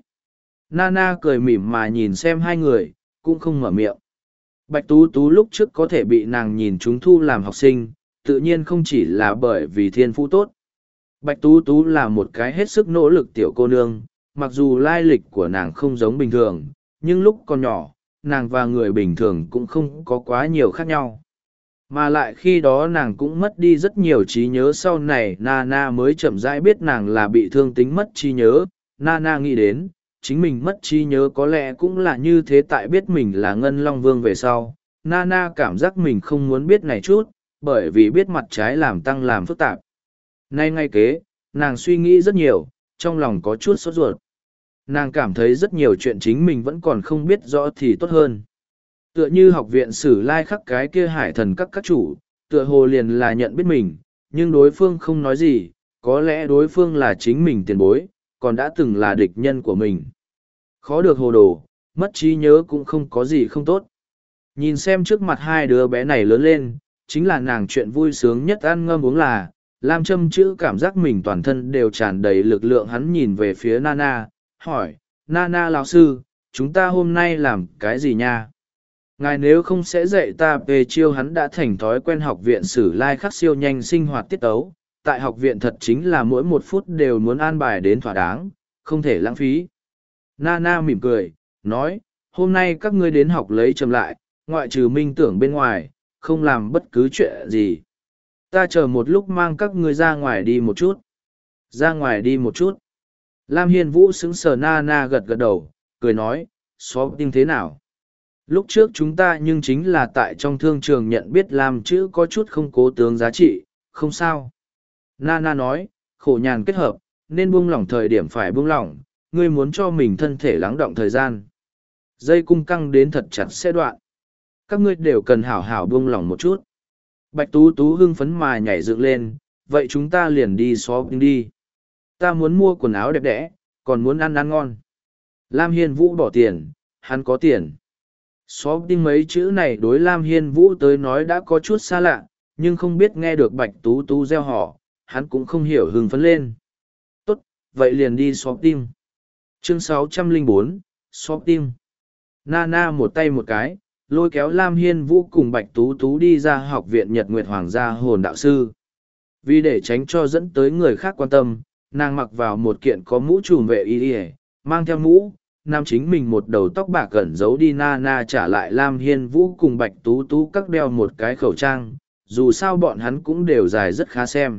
Nana cười mỉm mà nhìn xem hai người, cũng không mở miệng. Bạch Tú Tú lúc trước có thể bị nàng nhìn chúng thu làm học sinh, tự nhiên không chỉ là bởi vì thiên phú tốt. Bạch Tú Tú là một cái hết sức nỗ lực tiểu cô nương, mặc dù lai lịch của nàng không giống bình thường, nhưng lúc còn nhỏ, nàng và người bình thường cũng không có quá nhiều khác nhau. Mà lại khi đó nàng cũng mất đi rất nhiều trí nhớ, sau này Nana mới chậm rãi biết nàng là bị thương tính mất trí nhớ. Nana nghĩ đến, chính mình mất trí nhớ có lẽ cũng là như thế, tại biết mình là Ngân Long Vương về sau. Nana cảm giác mình không muốn biết này chút, bởi vì biết mặt trái làm tăng làm phức tạp. Nay ngay kế, nàng suy nghĩ rất nhiều, trong lòng có chút sốt ruột. Nàng cảm thấy rất nhiều chuyện chính mình vẫn còn không biết rõ thì tốt hơn. Tựa như học viện Sử Lai khắc cái kia hải thần các các chủ, tựa hồ liền là nhận biết mình, nhưng đối phương không nói gì, có lẽ đối phương là chính mình tiền bối, còn đã từng là địch nhân của mình. Khó được hồ đồ, mất trí nhớ cũng không có gì không tốt. Nhìn xem trước mặt hai đứa bé này lớn lên, chính là nàng chuyện vui sướng nhất ăn ngâm uống là, Lam Châm chữ cảm giác mình toàn thân đều tràn đầy lực lượng. Hắn nhìn về phía Nana, hỏi, Nana lão sư, chúng ta hôm nay làm cái gì nha? Ngài nếu không sẽ dạy ta về chiêu. Hắn đã thành thói quen học viện sử lai khắc siêu nhanh sinh hoạt tiết tấu. Tại học viện thật chính là mỗi một phút đều muốn an bài đến thỏa đáng, không thể lãng phí. Nana mỉm cười, nói, hôm nay các ngươi đến học lấy chậm lại, ngoại trừ minh tưởng bên ngoài, không làm bất cứ chuyện gì. Ta chờ một lúc mang các ngươi ra ngoài đi một chút. Ra ngoài đi một chút. Lam Hiên Vũ sững sờ. Nana gật gật đầu, cười nói, xóa tinh thế nào? Lúc trước chúng ta nhưng chính là tại trong thương trường nhận biết làm chữ có chút không cố tướng giá trị, không sao. Nana nói, khổ nhàn kết hợp, nên buông lỏng thời điểm phải buông lỏng, ngươi muốn cho mình thân thể lắng động thời gian. Dây cung căng đến thật chặt sẽ đoạn. Các ngươi đều cần hảo hảo buông lỏng một chút. Bạch Tú Tú hưng phấn mà nhảy dựng lên, vậy chúng ta liền đi shopping đi. Ta muốn mua quần áo đẹp đẽ, còn muốn ăn ăn ngon. Lam Hiên Vũ bỏ tiền, hắn có tiền. Shopping mấy chữ này đối Lam Hiên Vũ tới nói đã có chút xa lạ, nhưng không biết nghe được Bạch Tú Tú reo hò, hắn cũng không hiểu hưng phấn lên. Tốt, vậy liền đi shopping. Chương sáu trăm lẻ bốn, shopping. Nana một tay một cái, lôi kéo Lam Hiên Vũ cùng Bạch Tú Tú đi ra học viện Nhật Nguyệt Hoàng gia hồn đạo sư. Vì để tránh cho dẫn tới người khác quan tâm, nàng mặc vào một kiện có mũ trùm vệ y y, mang theo mũ, nam chính mình một đầu tóc bạc cẩn giấu đi. Nana trả lại Lam Hiên Vũ cùng Bạch Tú Tú các đeo một cái khẩu trang, dù sao bọn hắn cũng đều dài rất khá xem.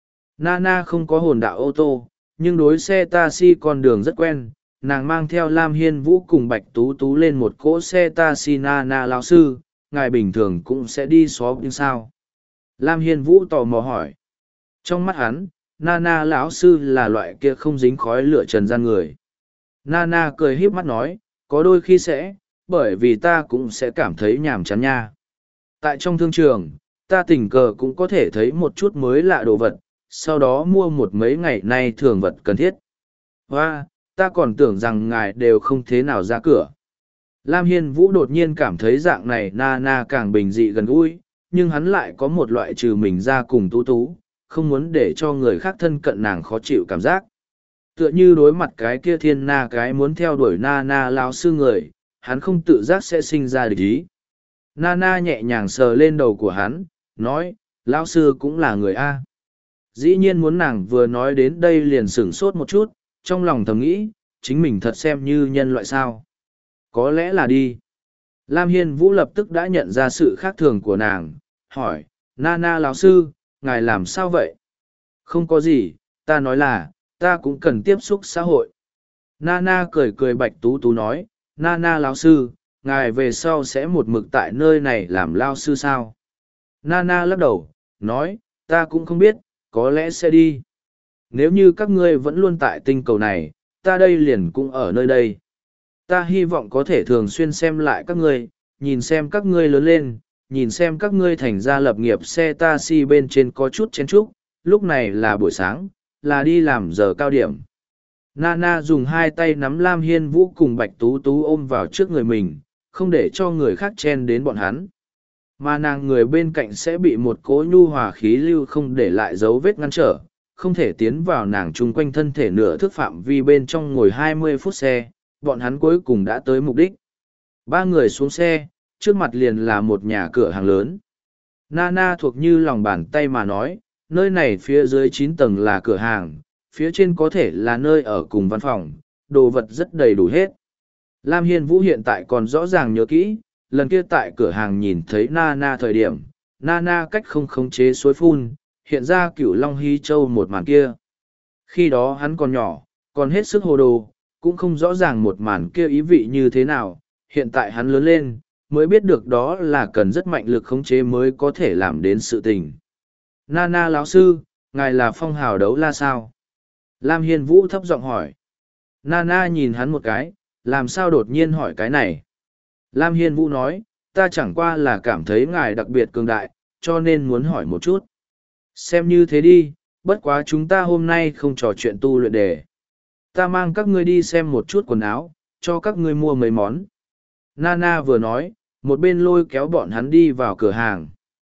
Nana không có hồn đạo ô tô, nhưng đối xe taxi con đường rất quen. Nàng mang theo Lam Hiên Vũ cùng Bạch Tú Tú lên một cỗ xe taxi. Nana lão sư, ngài bình thường cũng sẽ đi shopping sao? Lam Hiên Vũ tò mò hỏi. Trong mắt hắn, Nana lão sư là loại kia không dính khói lửa trần gian người. Nana cười híp mắt nói, có đôi khi sẽ, bởi vì ta cũng sẽ cảm thấy nhàm chán nha. Tại trong thương trường, ta tình cờ cũng có thể thấy một chút mới lạ đồ vật, sau đó mua một mấy ngày nay thường vật cần thiết. Hoa, ta còn tưởng rằng ngài đều không thế nào ra cửa. Lam Hiên Vũ đột nhiên cảm thấy dạng này Nana càng bình dị gần gũi, nhưng hắn lại có một loại trừ mình ra cùng Tú Tú, không muốn để cho người khác thân cận nàng khó chịu cảm giác. Tựa như đối mặt cái kia thiên na cái muốn theo đuổi Nana lão sư người, hắn không tự giác sẽ sinh ra địch ý. Nana nhẹ nhàng sờ lên đầu của hắn, nói, lão sư cũng là người A. Dĩ nhiên muốn nàng vừa nói đến đây liền sửng sốt một chút, trong lòng thầm nghĩ, chính mình thật xem như nhân loại sao. Có lẽ là đi. Lam Hiên Vũ lập tức đã nhận ra sự khác thường của nàng, hỏi, Nana lão sư, ngài làm sao vậy? Không có gì, ta nói là, ta cũng cần tiếp xúc xã hội. Nana cười cười. Bạch Tú Tú nói, Nana lão sư, ngài về sau sẽ một mực tại nơi này làm lao sư sao? Nana lắc đầu, nói, ta cũng không biết, có lẽ sẽ đi. Nếu như các ngươi vẫn luôn tại tinh cầu này, ta đây liền cũng ở nơi đây. Ta hy vọng có thể thường xuyên xem lại các ngươi, nhìn xem các ngươi lớn lên, nhìn xem các ngươi thành ra lập nghiệp. Xe taxi bên trên có chút chen chúc, lúc này là buổi sáng, là đi làm giờ cao điểm. Nana dùng hai tay nắm Lam Hiên Vũ cùng Bạch Tú Tú ôm vào trước người mình, không để cho người khác chen đến bọn hắn. Mà nàng người bên cạnh sẽ bị một cỗ nhu hòa khí lưu không để lại dấu vết ngăn trở, không thể tiến vào nàng chung quanh thân thể nửa thước phạm vi bên trong. Ngồi hai mươi phút xe, bọn hắn cuối cùng đã tới mục đích. Ba người xuống xe, trước mặt liền là một nhà cửa hàng lớn. Nana thuộc như lòng bàn tay mà nói, nơi này phía dưới chín tầng là cửa hàng, phía trên có thể là nơi ở cùng văn phòng, đồ vật rất đầy đủ hết. Lam Hiên Vũ hiện tại còn rõ ràng nhớ kỹ, lần kia tại cửa hàng nhìn thấy Nana thời điểm, Nana cách không khống chế suối phun, hiện ra cửu long hy châu một màn kia. Khi đó hắn còn nhỏ, còn hết sức hồ đồ, cũng không rõ ràng một màn kia ý vị như thế nào. Hiện tại hắn lớn lên, mới biết được đó là cần rất mạnh lực khống chế mới có thể làm đến sự tình. Nana lão sư, ngài là phong hào đấu la sao? Lam Hiên Vũ thấp giọng hỏi. Nana nhìn hắn một cái, làm sao đột nhiên hỏi cái này? Lam Hiên Vũ nói, ta chẳng qua là cảm thấy ngài đặc biệt cường đại, cho nên muốn hỏi một chút. Xem như thế đi, bất quá chúng ta hôm nay không trò chuyện tu luyện đề. Ta mang các ngươi đi xem một chút quần áo, cho các ngươi mua mấy món. Nana vừa nói, một bên lôi kéo bọn hắn đi vào cửa hàng.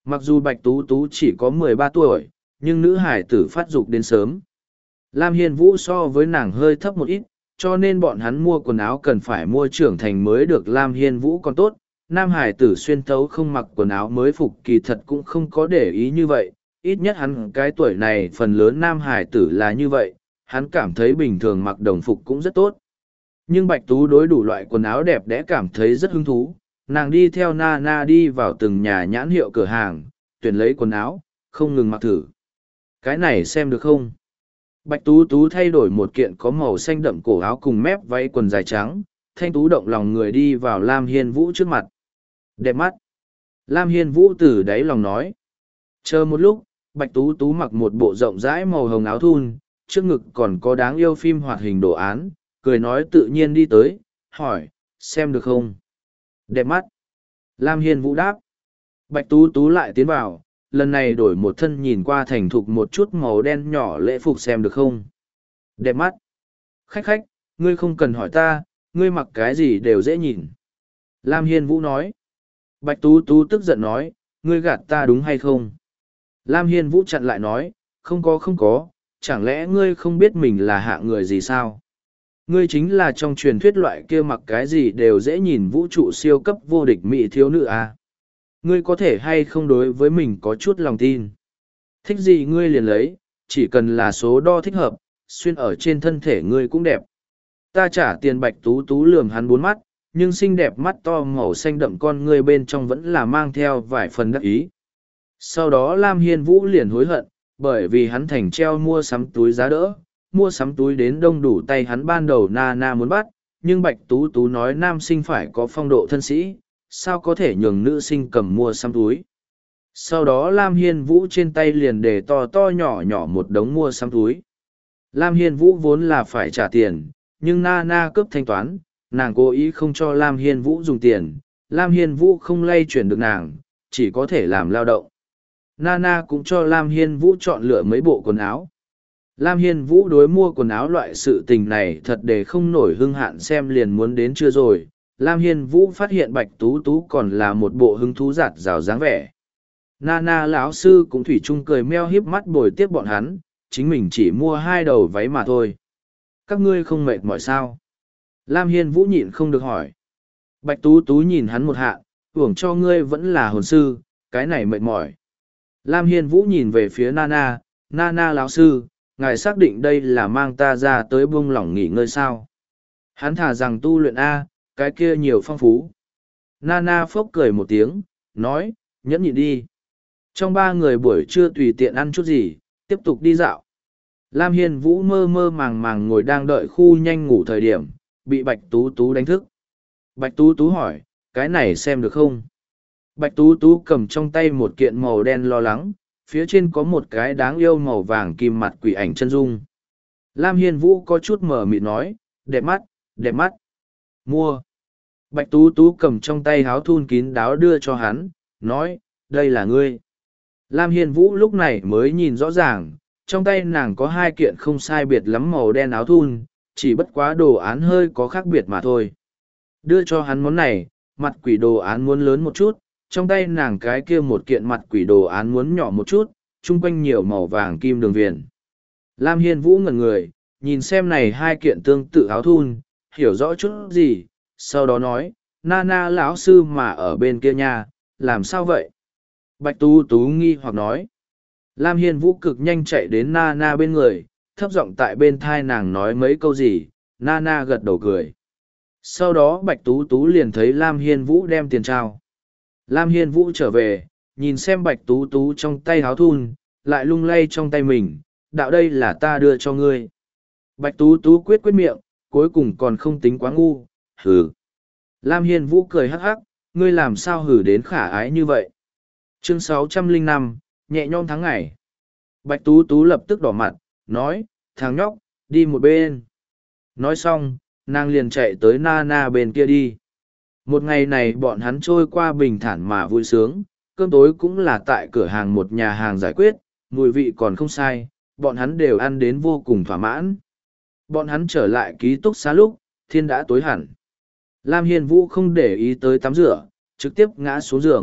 Mặc dù Bạch Tú Tú chỉ có mười ba tuổi, nhưng nữ hải tử phát dục đến sớm. Lam Hiên Vũ so với nàng hơi thấp một ít, cho nên bọn hắn mua quần áo cần phải mua trưởng thành mới được. Lam Hiên Vũ còn tốt, nam hải tử xuyên thấu không mặc quần áo mới phục kỳ thật cũng không có để ý như vậy, ít nhất hắn cái tuổi này phần lớn nam hải tử là như vậy, hắn cảm thấy bình thường mặc đồng phục cũng rất tốt. Nhưng Bạch Tú đối đủ loại quần áo đẹp đẽ cảm thấy rất hứng thú, nàng đi theo Nana đi vào từng nhà nhãn hiệu cửa hàng, tuyển lấy quần áo, không ngừng mặc thử. Cái này xem được không? Bạch Tú Tú thay đổi một kiện có màu xanh đậm cổ áo cùng mép váy quần dài trắng, thanh tú động lòng người đi vào Lam Hiên Vũ trước mặt. Đẹp mắt. Lam Hiên Vũ từ đáy lòng nói. Chờ một lúc, Bạch Tú Tú mặc một bộ rộng rãi màu hồng áo thun, trước ngực còn có đáng yêu phim hoạt hình đồ án, cười nói tự nhiên đi tới, hỏi, xem được không? Đẹp mắt. Lam Hiên Vũ đáp. Bạch Tú Tú lại tiến vào, lần này đổi một thân nhìn qua thành thục một chút màu đen nhỏ lễ phục, xem được không? Đẹp mắt. Khách khách, ngươi không cần hỏi ta, ngươi mặc cái gì đều dễ nhìn. Lam Hiên Vũ nói. Bạch Tú Tú tức giận nói, ngươi gạt ta đúng hay không? Lam Hiên Vũ chặn lại nói, không có không có, chẳng lẽ ngươi không biết mình là hạng người gì sao? Ngươi chính là trong truyền thuyết loại kia mặc cái gì đều dễ nhìn vũ trụ siêu cấp vô địch mỹ thiếu nữ à? Ngươi có thể hay không đối với mình có chút lòng tin? Thích gì ngươi liền lấy, chỉ cần là số đo thích hợp, xuyên ở trên thân thể ngươi cũng đẹp. Ta trả tiền. Bạch Tú Tú lườm hắn bốn mắt, nhưng xinh đẹp mắt to màu xanh đậm con ngươi bên trong vẫn là mang theo vài phần đắc ý. Sau đó Lam Hiên Vũ liền hối hận, bởi vì hắn thành treo mua sắm túi giá đỡ, mua sắm túi đến đông đủ tay hắn ban đầu Nana muốn bắt, nhưng Bạch Tú Tú nói nam sinh phải có phong độ thân sĩ, sao có thể nhường nữ sinh cầm mua sắm túi. Sau đó Lam Hiên Vũ trên tay liền để to to nhỏ nhỏ một đống mua sắm túi. Lam Hiên Vũ vốn là phải trả tiền, nhưng Nana cướp thanh toán, nàng cố ý không cho Lam Hiên Vũ dùng tiền, Lam Hiên Vũ không lay chuyển được nàng, chỉ có thể làm lao động. Nana cũng cho Lam Hiên Vũ chọn lựa mấy bộ quần áo. Lam Hiên Vũ đối mua quần áo loại sự tình này thật để không nổi hưng hạn, xem liền muốn đến chưa rồi. Lam Hiên Vũ phát hiện Bạch Tú Tú còn là một bộ hứng thú giạt rào dáng vẻ. Nana lão sư cũng thủy chung cười meo híp mắt bồi tiếp bọn hắn, chính mình chỉ mua hai đầu váy mà thôi. Các ngươi không mệt mỏi sao? Lam Hiên Vũ nhịn không được hỏi. Bạch Tú Tú nhìn hắn một hạ, hưởng cho ngươi vẫn là hồn sư, cái này mệt mỏi. Lam Hiên Vũ nhìn về phía Nana, Nana lão sư, ngài xác định đây là mang ta ra tới buông lỏng nghỉ ngơi sao? Hắn thả rằng tu luyện A, cái kia nhiều phong phú. Nana phốc cười một tiếng, nói, nhẫn nhịn đi. Trong ba người buổi trưa tùy tiện ăn chút gì, tiếp tục đi dạo. Lam Hiên Vũ mơ mơ màng màng ngồi đang đợi khu nhanh ngủ thời điểm, bị Bạch Tú Tú đánh thức. Bạch Tú Tú hỏi, cái này xem được không? Bạch Tú Tú cầm trong tay một kiện màu đen lo lắng, phía trên có một cái đáng yêu màu vàng kim mặt quỷ ảnh chân dung. Lam Hiên Vũ có chút mờ mịt nói, đẹp mắt, đẹp mắt. Mua. Bạch Tú Tú cầm trong tay háo thun kín đáo đưa cho hắn, nói, đây là ngươi. Lam Hiên Vũ lúc này mới nhìn rõ ràng, trong tay nàng có hai kiện không sai biệt lắm màu đen áo thun, chỉ bất quá đồ án hơi có khác biệt mà thôi. Đưa cho hắn món này, mặt quỷ đồ án muốn lớn một chút, trong tay nàng cái kia một kiện mặt quỷ đồ án muốn nhỏ một chút, chung quanh nhiều màu vàng kim đường viền. Lam Hiên Vũ ngẩn người, nhìn xem này hai kiện tương tự áo thun, hiểu rõ chút gì, sau đó nói, Nana lão sư mà ở bên kia nha, làm sao vậy? Bạch Tú Tú nghi hoặc nói. Lam Hiên Vũ cực nhanh chạy đến Nana bên người, thấp giọng tại bên thai nàng nói mấy câu gì, Nana gật đầu cười. Sau đó Bạch Tú Tú liền thấy Lam Hiên Vũ đem tiền trao. Lam Hiên Vũ trở về, nhìn xem Bạch Tú Tú trong tay háo thun, lại lung lay trong tay mình, đạo đây là ta đưa cho ngươi. Bạch Tú Tú quyết quyết miệng, cuối cùng còn không tính quá ngu, hừ. Lam Hiên Vũ cười hắc hắc, ngươi làm sao hử đến khả ái như vậy. Chương sáu trăm lẻ năm, nhẹ nhõm tháng ngày. Bạch Tú Tú lập tức đỏ mặt, nói, thằng nhóc, đi một bên. Nói xong, nàng liền chạy tới Nana bên kia đi. Một ngày này bọn hắn trôi qua bình thản mà vui sướng, cơm tối cũng là tại cửa hàng một nhà hàng giải quyết, mùi vị còn không sai, bọn hắn đều ăn đến vô cùng thỏa mãn. Bọn hắn trở lại ký túc xá lúc, thiên đã tối hẳn. Lam Hiên Vũ không để ý tới tắm rửa, trực tiếp ngã xuống giường,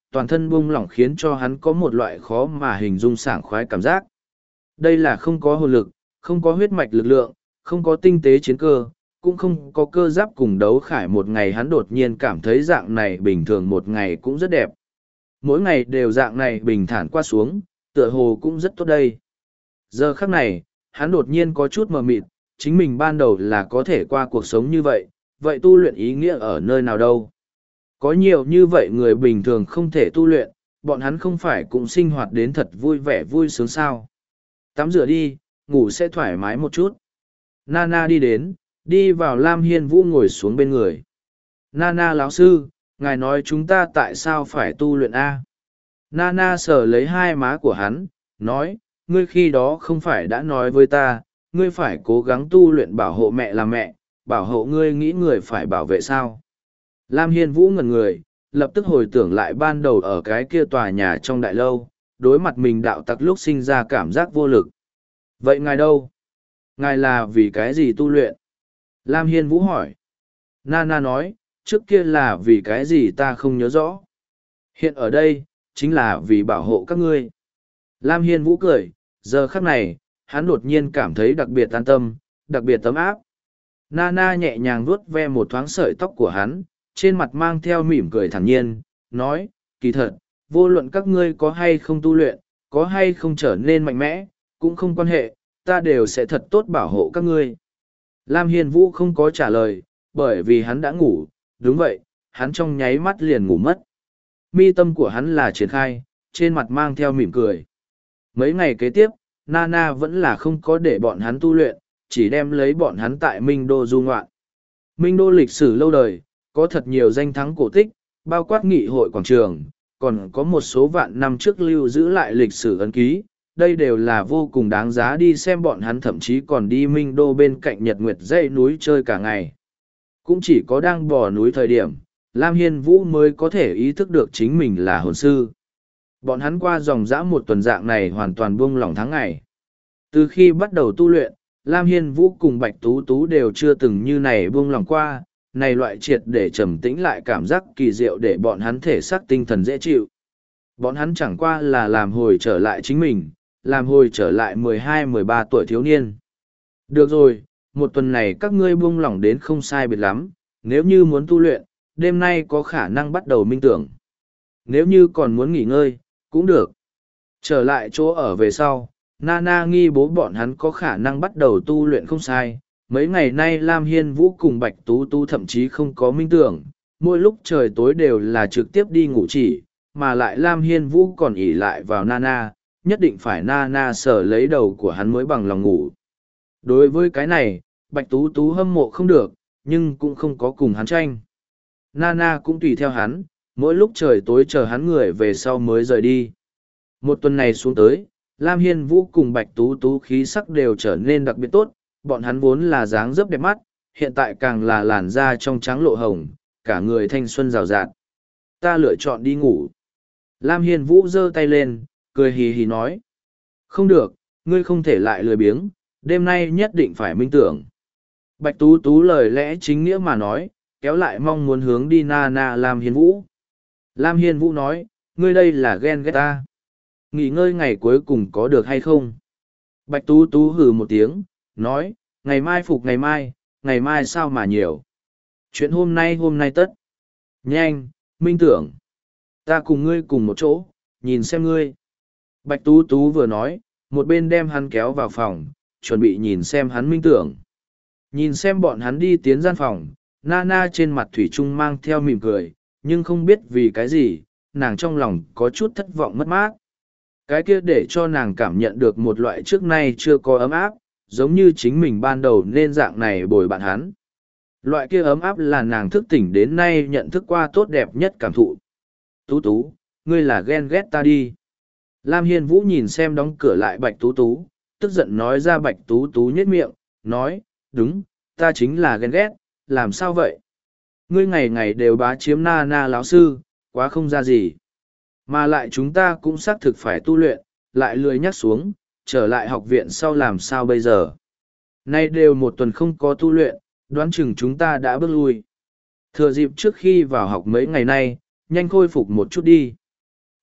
toàn thân buông lỏng khiến cho hắn có một loại khó mà hình dung sảng khoái cảm giác. Đây là không có hồn lực, không có huyết mạch lực lượng, không có tinh tế chiến cơ, cũng không có cơ giáp cùng đấu khải. Một ngày hắn đột nhiên cảm thấy dạng này bình thường một ngày cũng rất đẹp. Mỗi ngày đều dạng này bình thản qua xuống, tựa hồ cũng rất tốt đây. Giờ khắc này, hắn đột nhiên có chút mờ mịt, chính mình ban đầu là có thể qua cuộc sống như vậy, vậy tu luyện ý nghĩa ở nơi nào đâu? Có nhiều như vậy người bình thường không thể tu luyện, bọn hắn không phải cũng sinh hoạt đến thật vui vẻ vui sướng sao? Tắm rửa đi, ngủ sẽ thoải mái một chút. Nana đi đến, đi vào Lam Hiên Vũ ngồi xuống bên người. Nana lão sư, ngài nói chúng ta tại sao phải tu luyện A? Nana sờ lấy hai má của hắn, nói, ngươi khi đó không phải đã nói với ta, ngươi phải cố gắng tu luyện bảo hộ mẹ là mẹ, bảo hộ ngươi nghĩ người phải bảo vệ sao? Lam Hiên Vũ ngẩn người, lập tức hồi tưởng lại ban đầu ở cái kia tòa nhà trong đại lâu, đối mặt mình đạo tặc lúc sinh ra cảm giác vô lực. Vậy ngài đâu? Ngài là vì cái gì tu luyện? Lam Hiên Vũ hỏi. Nana nói, trước kia là vì cái gì ta không nhớ rõ. Hiện ở đây, chính là vì bảo hộ các ngươi. Lam Hiên Vũ cười, giờ khắc này, hắn đột nhiên cảm thấy đặc biệt an tâm, đặc biệt tấm áp. Nana nhẹ nhàng vuốt ve một thoáng sợi tóc của hắn, trên mặt mang theo mỉm cười thản nhiên, nói, kỳ thật, vô luận các ngươi có hay không tu luyện, có hay không trở nên mạnh mẽ, cũng không quan hệ, ta đều sẽ thật tốt bảo hộ các ngươi. Lam Hiên Vũ không có trả lời, bởi vì hắn đã ngủ, đúng vậy, hắn trong nháy mắt liền ngủ mất. Mi tâm của hắn là triển khai, trên mặt mang theo mỉm cười. Mấy ngày kế tiếp, Nana vẫn là không có để bọn hắn tu luyện, chỉ đem lấy bọn hắn tại Minh Đô du ngoạn. Minh Đô lịch sử lâu đời, có thật nhiều danh thắng cổ tích, bao quát nghị hội quảng trường, còn có một số vạn năm trước lưu giữ lại lịch sử ấn ký. Đây đều là vô cùng đáng giá đi xem, bọn hắn thậm chí còn đi Minh Đô bên cạnh Nhật Nguyệt dãy núi chơi cả ngày. Cũng chỉ có đang bò núi thời điểm, Lam Hiên Vũ mới có thể ý thức được chính mình là hồn sư. Bọn hắn qua dòng dã một tuần dạng này hoàn toàn buông lỏng tháng ngày. Từ khi bắt đầu tu luyện, Lam Hiên Vũ cùng Bạch Tú Tú đều chưa từng như này buông lỏng qua, này loại triệt để trầm tĩnh lại cảm giác kỳ diệu để bọn hắn thể xác tinh thần dễ chịu. Bọn hắn chẳng qua là làm hồi trở lại chính mình, làm hồi trở lại mười hai mười ba tuổi thiếu niên. Được rồi, một tuần này các ngươi buông lỏng đến không sai biệt lắm, nếu như muốn tu luyện, đêm nay có khả năng bắt đầu minh tưởng. Nếu như còn muốn nghỉ ngơi, cũng được. Trở lại chỗ ở về sau, Nana nghi bố bọn hắn có khả năng bắt đầu tu luyện không sai. Mấy ngày nay Lam Hiên Vũ cùng Bạch Tú Tú thậm chí không có minh tưởng, mỗi lúc trời tối đều là trực tiếp đi ngủ chỉ, mà lại Lam Hiên Vũ còn ỉ lại vào Nana, nhất định phải Nana sờ lấy đầu của hắn mới bằng lòng ngủ. Đối với cái này, Bạch Tú Tú hâm mộ không được, nhưng cũng không có cùng hắn tranh. Nana cũng tùy theo hắn, mỗi lúc trời tối chờ hắn người về sau mới rời đi. Một tuần này xuống tới, Lam Hiên Vũ cùng Bạch Tú Tú khí sắc đều trở nên đặc biệt tốt, bọn hắn vốn là dáng dấp đẹp mắt, hiện tại càng là làn da trong trắng lộ hồng, cả người thanh xuân rào rạt. Ta lựa chọn đi ngủ. Lam Hiên Vũ giơ tay lên, cười hì hì nói. Không được, ngươi không thể lại lười biếng, đêm nay nhất định phải minh tưởng. Bạch Tú Tú lời lẽ chính nghĩa mà nói, kéo lại mong muốn hướng đi Nana Lam Hiên Vũ. Lam Hiên Vũ nói, ngươi đây là ghen ghét ta. Nghỉ ngơi ngày cuối cùng có được hay không? Bạch Tú Tú hừ một tiếng, nói, ngày mai phục ngày mai, ngày mai sao mà nhiều. Chuyện hôm nay hôm nay tất. Nhanh, minh tưởng. Ta cùng ngươi cùng một chỗ, nhìn xem ngươi. Bạch Tú Tú vừa nói, một bên đem hắn kéo vào phòng, chuẩn bị nhìn xem hắn minh tưởng. Nhìn xem bọn hắn đi tiến gian phòng, Nana trên mặt thủy chung mang theo mỉm cười, nhưng không biết vì cái gì, nàng trong lòng có chút thất vọng mất mát. Cái kia để cho nàng cảm nhận được một loại trước nay chưa có ấm áp, giống như chính mình ban đầu nên dạng này bồi bạn hắn. Loại kia ấm áp là nàng thức tỉnh đến nay nhận thức qua tốt đẹp nhất cảm thụ. Tú Tú, ngươi là ghen ghét ta đi. Lam Hiên Vũ nhìn xem đóng cửa lại Bạch Tú Tú, tức giận nói ra. Bạch Tú Tú nhếch miệng, nói, đúng, ta chính là ghen ghét, làm sao vậy? Ngươi ngày ngày đều bá chiếm Nana lão sư, quá không ra gì. Mà lại chúng ta cũng xác thực phải tu luyện, lại lười nhắc xuống, trở lại học viện sau làm sao bây giờ? Nay đều một tuần không có tu luyện, đoán chừng chúng ta đã bước lui. Thừa dịp trước khi vào học mấy ngày nay, nhanh khôi phục một chút đi.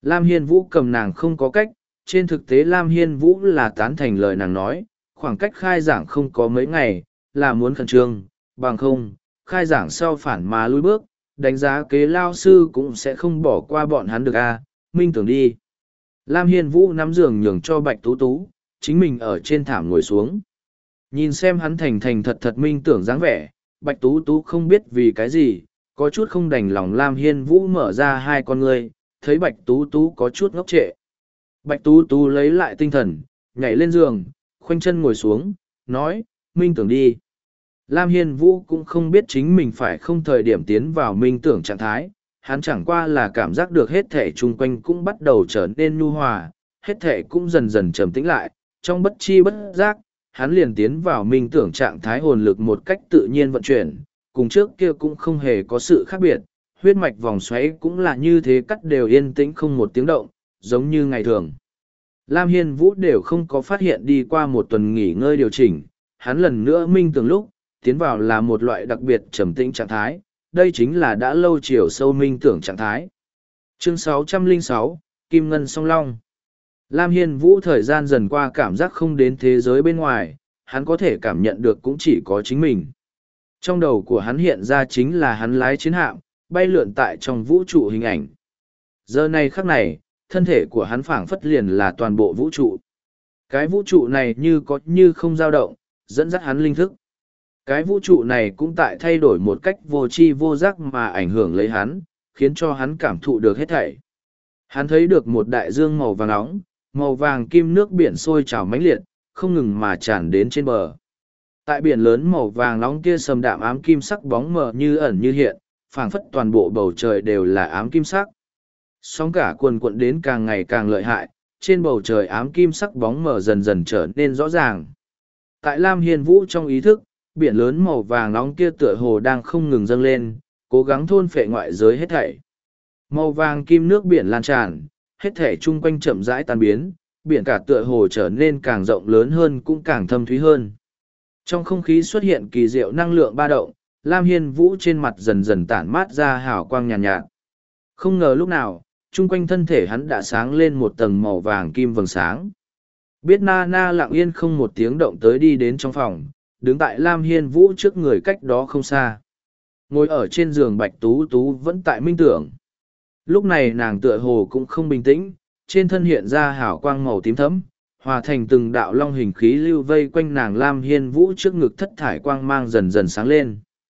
Lam Hiên Vũ cầm nàng không có cách, trên thực tế Lam Hiên Vũ là tán thành lời nàng nói, khoảng cách khai giảng không có mấy ngày, là muốn khẩn trương, bằng không, khai giảng sau phản mà lui bước, đánh giá kế lao sư cũng sẽ không bỏ qua bọn hắn được a. Minh tưởng đi. Lam Hiên Vũ nắm giường nhường cho Bạch Tú Tú, chính mình ở trên thảm ngồi xuống. Nhìn xem hắn thành thành thật thật minh tưởng dáng vẻ, Bạch Tú Tú không biết vì cái gì, có chút không đành lòng Lam Hiên Vũ mở ra hai con ngươi, thấy Bạch Tú Tú có chút ngốc trệ. Bạch Tú Tú lấy lại tinh thần, nhảy lên giường, khoanh chân ngồi xuống, nói, minh tưởng đi. Lam Hiên Vũ cũng không biết chính mình phải không thời điểm tiến vào minh tưởng trạng thái, hắn chẳng qua là cảm giác được hết thể chung quanh cũng bắt đầu trở nên nhu hòa, hết thể cũng dần dần trầm tĩnh lại, trong bất chi bất giác, hắn liền tiến vào minh tưởng trạng thái hồn lực một cách tự nhiên vận chuyển, cùng trước kia cũng không hề có sự khác biệt, huyết mạch vòng xoáy cũng là như thế cắt đều yên tĩnh không một tiếng động, giống như ngày thường. Lam Hiên Vũ đều không có phát hiện đi qua một tuần nghỉ ngơi điều chỉnh, hắn lần nữa minh tưởng lúc, tiến vào là một loại đặc biệt trầm tĩnh trạng thái, đây chính là đã lâu chiều sâu minh tưởng trạng thái. Chương sáu trăm lẻ sáu, Kim Ngân Song Long. Lam Hiên Vũ thời gian dần qua cảm giác không đến thế giới bên ngoài, hắn có thể cảm nhận được cũng chỉ có chính mình. Trong đầu của hắn hiện ra chính là hắn lái chiến hạm, bay lượn tại trong vũ trụ hình ảnh. Giờ này khắc này, thân thể của hắn phảng phất liền là toàn bộ vũ trụ. Cái vũ trụ này như có như không dao động, dẫn dắt hắn linh thức. Cái vũ trụ này cũng tại thay đổi một cách vô tri vô giác mà ảnh hưởng lấy hắn, khiến cho hắn cảm thụ được hết thảy. Hắn thấy được một đại dương màu vàng nóng, màu vàng kim nước biển sôi trào mãnh liệt, không ngừng mà tràn đến trên bờ. Tại biển lớn màu vàng nóng kia sầm đạm ám kim sắc bóng mờ như ẩn như hiện, phảng phất toàn bộ bầu trời đều là ám kim sắc. Sóng cả cuồn cuộn đến càng ngày càng lợi hại, trên bầu trời ám kim sắc bóng mờ dần dần trở nên rõ ràng. Tại Lam Hiên Vũ trong ý thức, biển lớn màu vàng nóng kia tựa hồ đang không ngừng dâng lên, cố gắng thôn phệ ngoại giới hết thảy. Màu vàng kim nước biển lan tràn, hết thảy chung quanh chậm rãi tan biến, biển cả tựa hồ trở nên càng rộng lớn hơn cũng càng thâm thúy hơn. Trong không khí xuất hiện kỳ diệu năng lượng ba động, Lam Hiên Vũ trên mặt dần dần tản mát ra hào quang nhàn nhạt, nhạt. Không ngờ lúc nào, chung quanh thân thể hắn đã sáng lên một tầng màu vàng kim vầng sáng. Biết Nana lặng yên không một tiếng động tới đi đến trong phòng, đứng tại Lam Hiên Vũ trước người cách đó không xa. Ngồi ở trên giường Bạch Tú Tú vẫn tại minh tưởng. Lúc này nàng tựa hồ cũng không bình tĩnh, trên thân hiện ra hào quang màu tím thẫm, hòa thành từng đạo long hình khí lưu vây quanh nàng. Lam Hiên Vũ trước ngực thất thải quang mang dần dần sáng lên.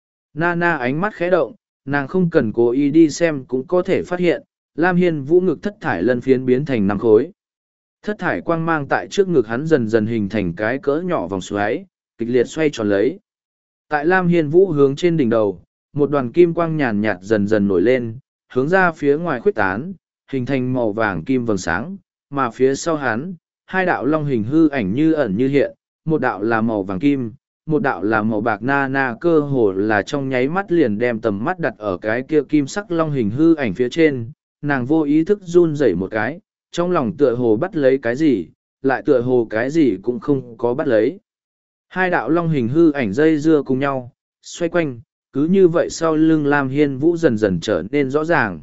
Nana ánh mắt khẽ động, nàng không cần cố ý đi xem cũng có thể phát hiện, Lam Hiên Vũ ngực thất thải lân phiến biến thành năm khối. Thất thải quang mang tại trước ngực hắn dần dần hình thành cái cỡ nhỏ vòng xoáy, kịch liệt xoay tròn lấy. Tại Lam Hiên Vũ hướng trên đỉnh đầu, một đoàn kim quang nhàn nhạt dần dần nổi lên, hướng ra phía ngoài khuếch tán, hình thành màu vàng kim vầng sáng, mà phía sau hắn, hai đạo long hình hư ảnh như ẩn như hiện, một đạo là màu vàng kim, một đạo là màu bạc. Nana cơ hồ là trong nháy mắt liền đem tầm mắt đặt ở cái kia kim sắc long hình hư ảnh phía trên, nàng vô ý thức run rẩy một cái, trong lòng tựa hồ bắt lấy cái gì, lại tựa hồ cái gì cũng không có bắt lấy. Hai đạo long hình hư ảnh dây dưa cùng nhau, xoay quanh, cứ như vậy sau lưng Lam Hiên Vũ dần dần trở nên rõ ràng.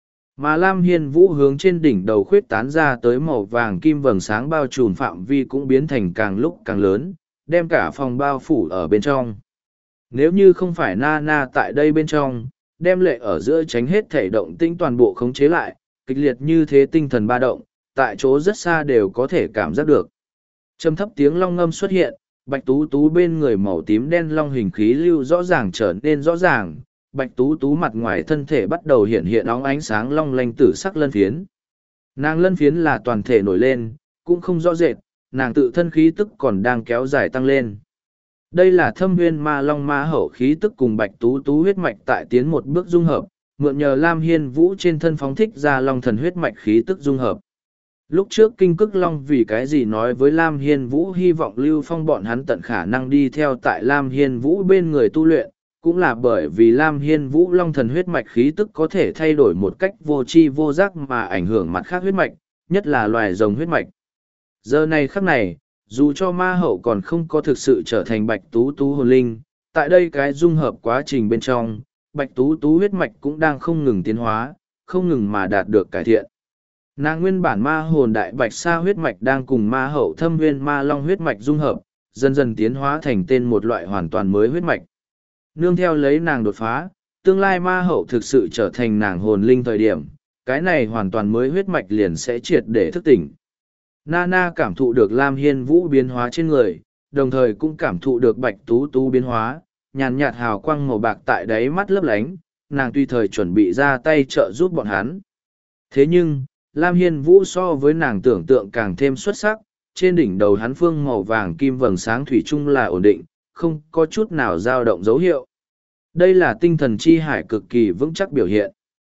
Mà Lam Hiên Vũ hướng trên đỉnh đầu khuyết tán ra tới màu vàng kim vầng sáng bao trùm phạm vi cũng biến thành càng lúc càng lớn, đem cả phòng bao phủ ở bên trong. Nếu như không phải Nana tại đây bên trong, đem lệ ở giữa tránh hết thể động tĩnh toàn bộ khống chế lại, kịch liệt như thế tinh thần ba động, tại chỗ rất xa đều có thể cảm giác được. Trầm thấp tiếng long ngâm xuất hiện, Bạch Tú Tú bên người màu tím đen long hình khí lưu rõ ràng trở nên rõ ràng, Bạch Tú Tú mặt ngoài thân thể bắt đầu hiện hiện óng ánh sáng long lanh tử sắc lân phiến. Nàng lân phiến là toàn thể nổi lên, cũng không rõ rệt, nàng tự thân khí tức còn đang kéo dài tăng lên. Đây là Thâm Nguyên Ma Long Ma Hậu khí tức cùng Bạch Tú Tú huyết mạch tại tiến một bước dung hợp, mượn nhờ Lam Hiên Vũ trên thân phóng thích ra long thần huyết mạch khí tức dung hợp. Lúc trước Kinh Cức Long vì cái gì nói với Lam Hiên Vũ hy vọng Lưu Phong bọn hắn tận khả năng đi theo tại Lam Hiên Vũ bên người tu luyện, cũng là bởi vì Lam Hiên Vũ long thần huyết mạch khí tức có thể thay đổi một cách vô tri vô giác mà ảnh hưởng mặt khác huyết mạch, nhất là loài rồng huyết mạch. Giờ này khắc này, dù cho ma hậu còn không có thực sự trở thành Bạch Tú Tú hồn linh, tại đây cái dung hợp quá trình bên trong, Bạch Tú Tú huyết mạch cũng đang không ngừng tiến hóa, không ngừng mà đạt được cải thiện. Nàng nguyên bản ma hồn đại bạch sa huyết mạch đang cùng ma hậu thâm nguyên ma long huyết mạch dung hợp, dần dần tiến hóa thành tên một loại hoàn toàn mới huyết mạch. Nương theo lấy nàng đột phá, tương lai ma hậu thực sự trở thành nàng hồn linh thời điểm, cái này hoàn toàn mới huyết mạch liền sẽ triệt để thức tỉnh. Nana cảm thụ được Lam Hiên Vũ biến hóa trên người, đồng thời cũng cảm thụ được bạch tú tú biến hóa, nhàn nhạt hào quang màu bạc tại đáy mắt lấp lánh, nàng tùy thời chuẩn bị ra tay trợ giúp bọn hắn. Thế nhưng, Lam Hiên Vũ so với nàng tưởng tượng càng thêm xuất sắc, trên đỉnh đầu hắn phương màu vàng kim vầng sáng thủy chung là ổn định, không có chút nào dao động dấu hiệu. Đây là tinh thần chi hải cực kỳ vững chắc biểu hiện.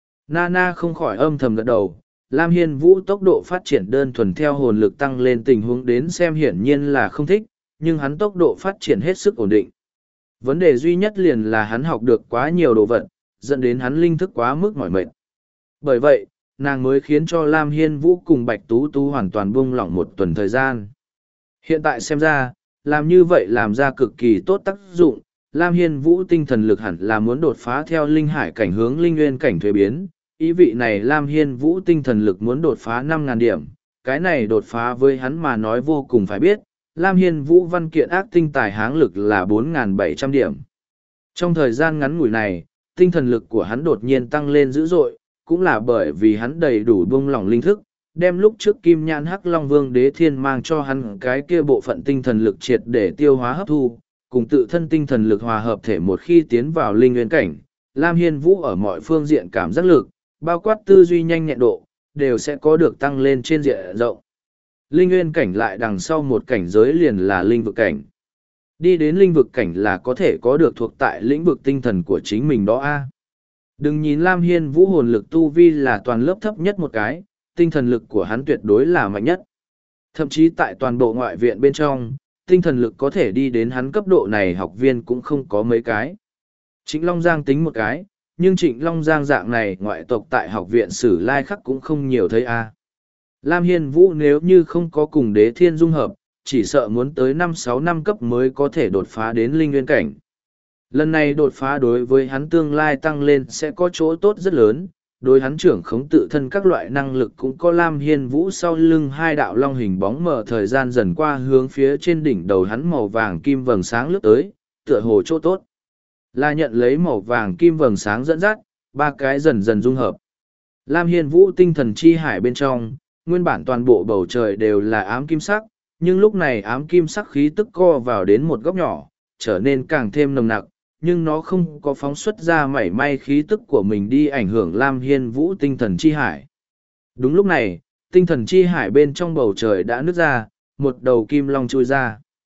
Nana không khỏi âm thầm gật đầu, Lam Hiên Vũ tốc độ phát triển đơn thuần theo hồn lực tăng lên tình huống đến xem hiển nhiên là không thích, nhưng hắn tốc độ phát triển hết sức ổn định. Vấn đề duy nhất liền là hắn học được quá nhiều đồ vật, dẫn đến hắn linh thức quá mức mỏi mệt. Bởi vậy, nàng mới khiến cho Lam Hiên Vũ cùng Bạch Tú Tú hoàn toàn buông lỏng một tuần thời gian. Hiện tại xem ra, làm như vậy làm ra cực kỳ tốt tác dụng, Lam Hiên Vũ tinh thần lực hẳn là muốn đột phá theo linh hải cảnh hướng linh nguyên cảnh thuế biến. Ý vị này Lam Hiên Vũ tinh thần lực muốn đột phá năm ngàn điểm, cái này đột phá với hắn mà nói vô cùng phải biết, Lam Hiên Vũ văn kiện ác tinh tài háng lực là bốn nghìn bảy trăm điểm. Trong thời gian ngắn ngủi này, tinh thần lực của hắn đột nhiên tăng lên dữ dội, cũng là bởi vì hắn đầy đủ buông lỏng linh thức, đem lúc trước Kim Nhãn Hắc Long Vương Đế Thiên mang cho hắn cái kia bộ phận tinh thần lực triệt để tiêu hóa hấp thu, cùng tự thân tinh thần lực hòa hợp thể một khi tiến vào linh nguyên cảnh, Lam Hiên Vũ ở mọi phương diện cảm giác lực, bao quát tư duy nhanh nhẹn độ, đều sẽ có được tăng lên trên diện rộng. Linh nguyên cảnh lại đằng sau một cảnh giới liền là linh vực cảnh. Đi đến linh vực cảnh là có thể có được thuộc tại lĩnh vực tinh thần của chính mình đó a. Đừng nhìn Lam Hiên Vũ hồn lực tu vi là toàn lớp thấp nhất một cái, tinh thần lực của hắn tuyệt đối là mạnh nhất. Thậm chí tại toàn bộ ngoại viện bên trong, tinh thần lực có thể đi đến hắn cấp độ này học viên cũng không có mấy cái. Trịnh Long Giang tính một cái, nhưng Trịnh Long Giang dạng này ngoại tộc tại học viện Sử Lai Khắc cũng không nhiều thấy a. Lam Hiên Vũ nếu như không có cùng Đế Thiên dung hợp, chỉ sợ muốn tới năm sáu năm cấp mới có thể đột phá đến linh nguyên cảnh. Lần này đột phá đối với hắn tương lai tăng lên sẽ có chỗ tốt rất lớn, đối hắn trưởng khống tự thân các loại năng lực cũng có Lam Hiên Vũ sau lưng hai đạo long hình bóng mờ thời gian dần qua hướng phía trên đỉnh đầu hắn màu vàng kim vầng sáng lướt tới, tựa hồ chỗ tốt. Là nhận lấy màu vàng kim vầng sáng dẫn dắt, ba cái dần dần dung hợp. Lam Hiên Vũ tinh thần chi hải bên trong, nguyên bản toàn bộ bầu trời đều là ám kim sắc, nhưng lúc này ám kim sắc khí tức co vào đến một góc nhỏ, trở nên càng thêm nồng nặc, nhưng nó không có phóng xuất ra mảy may khí tức của mình đi ảnh hưởng Lam Hiên Vũ tinh thần chi hải. Đúng lúc này, tinh thần chi hải bên trong bầu trời đã nứt ra, một đầu kim long chui ra.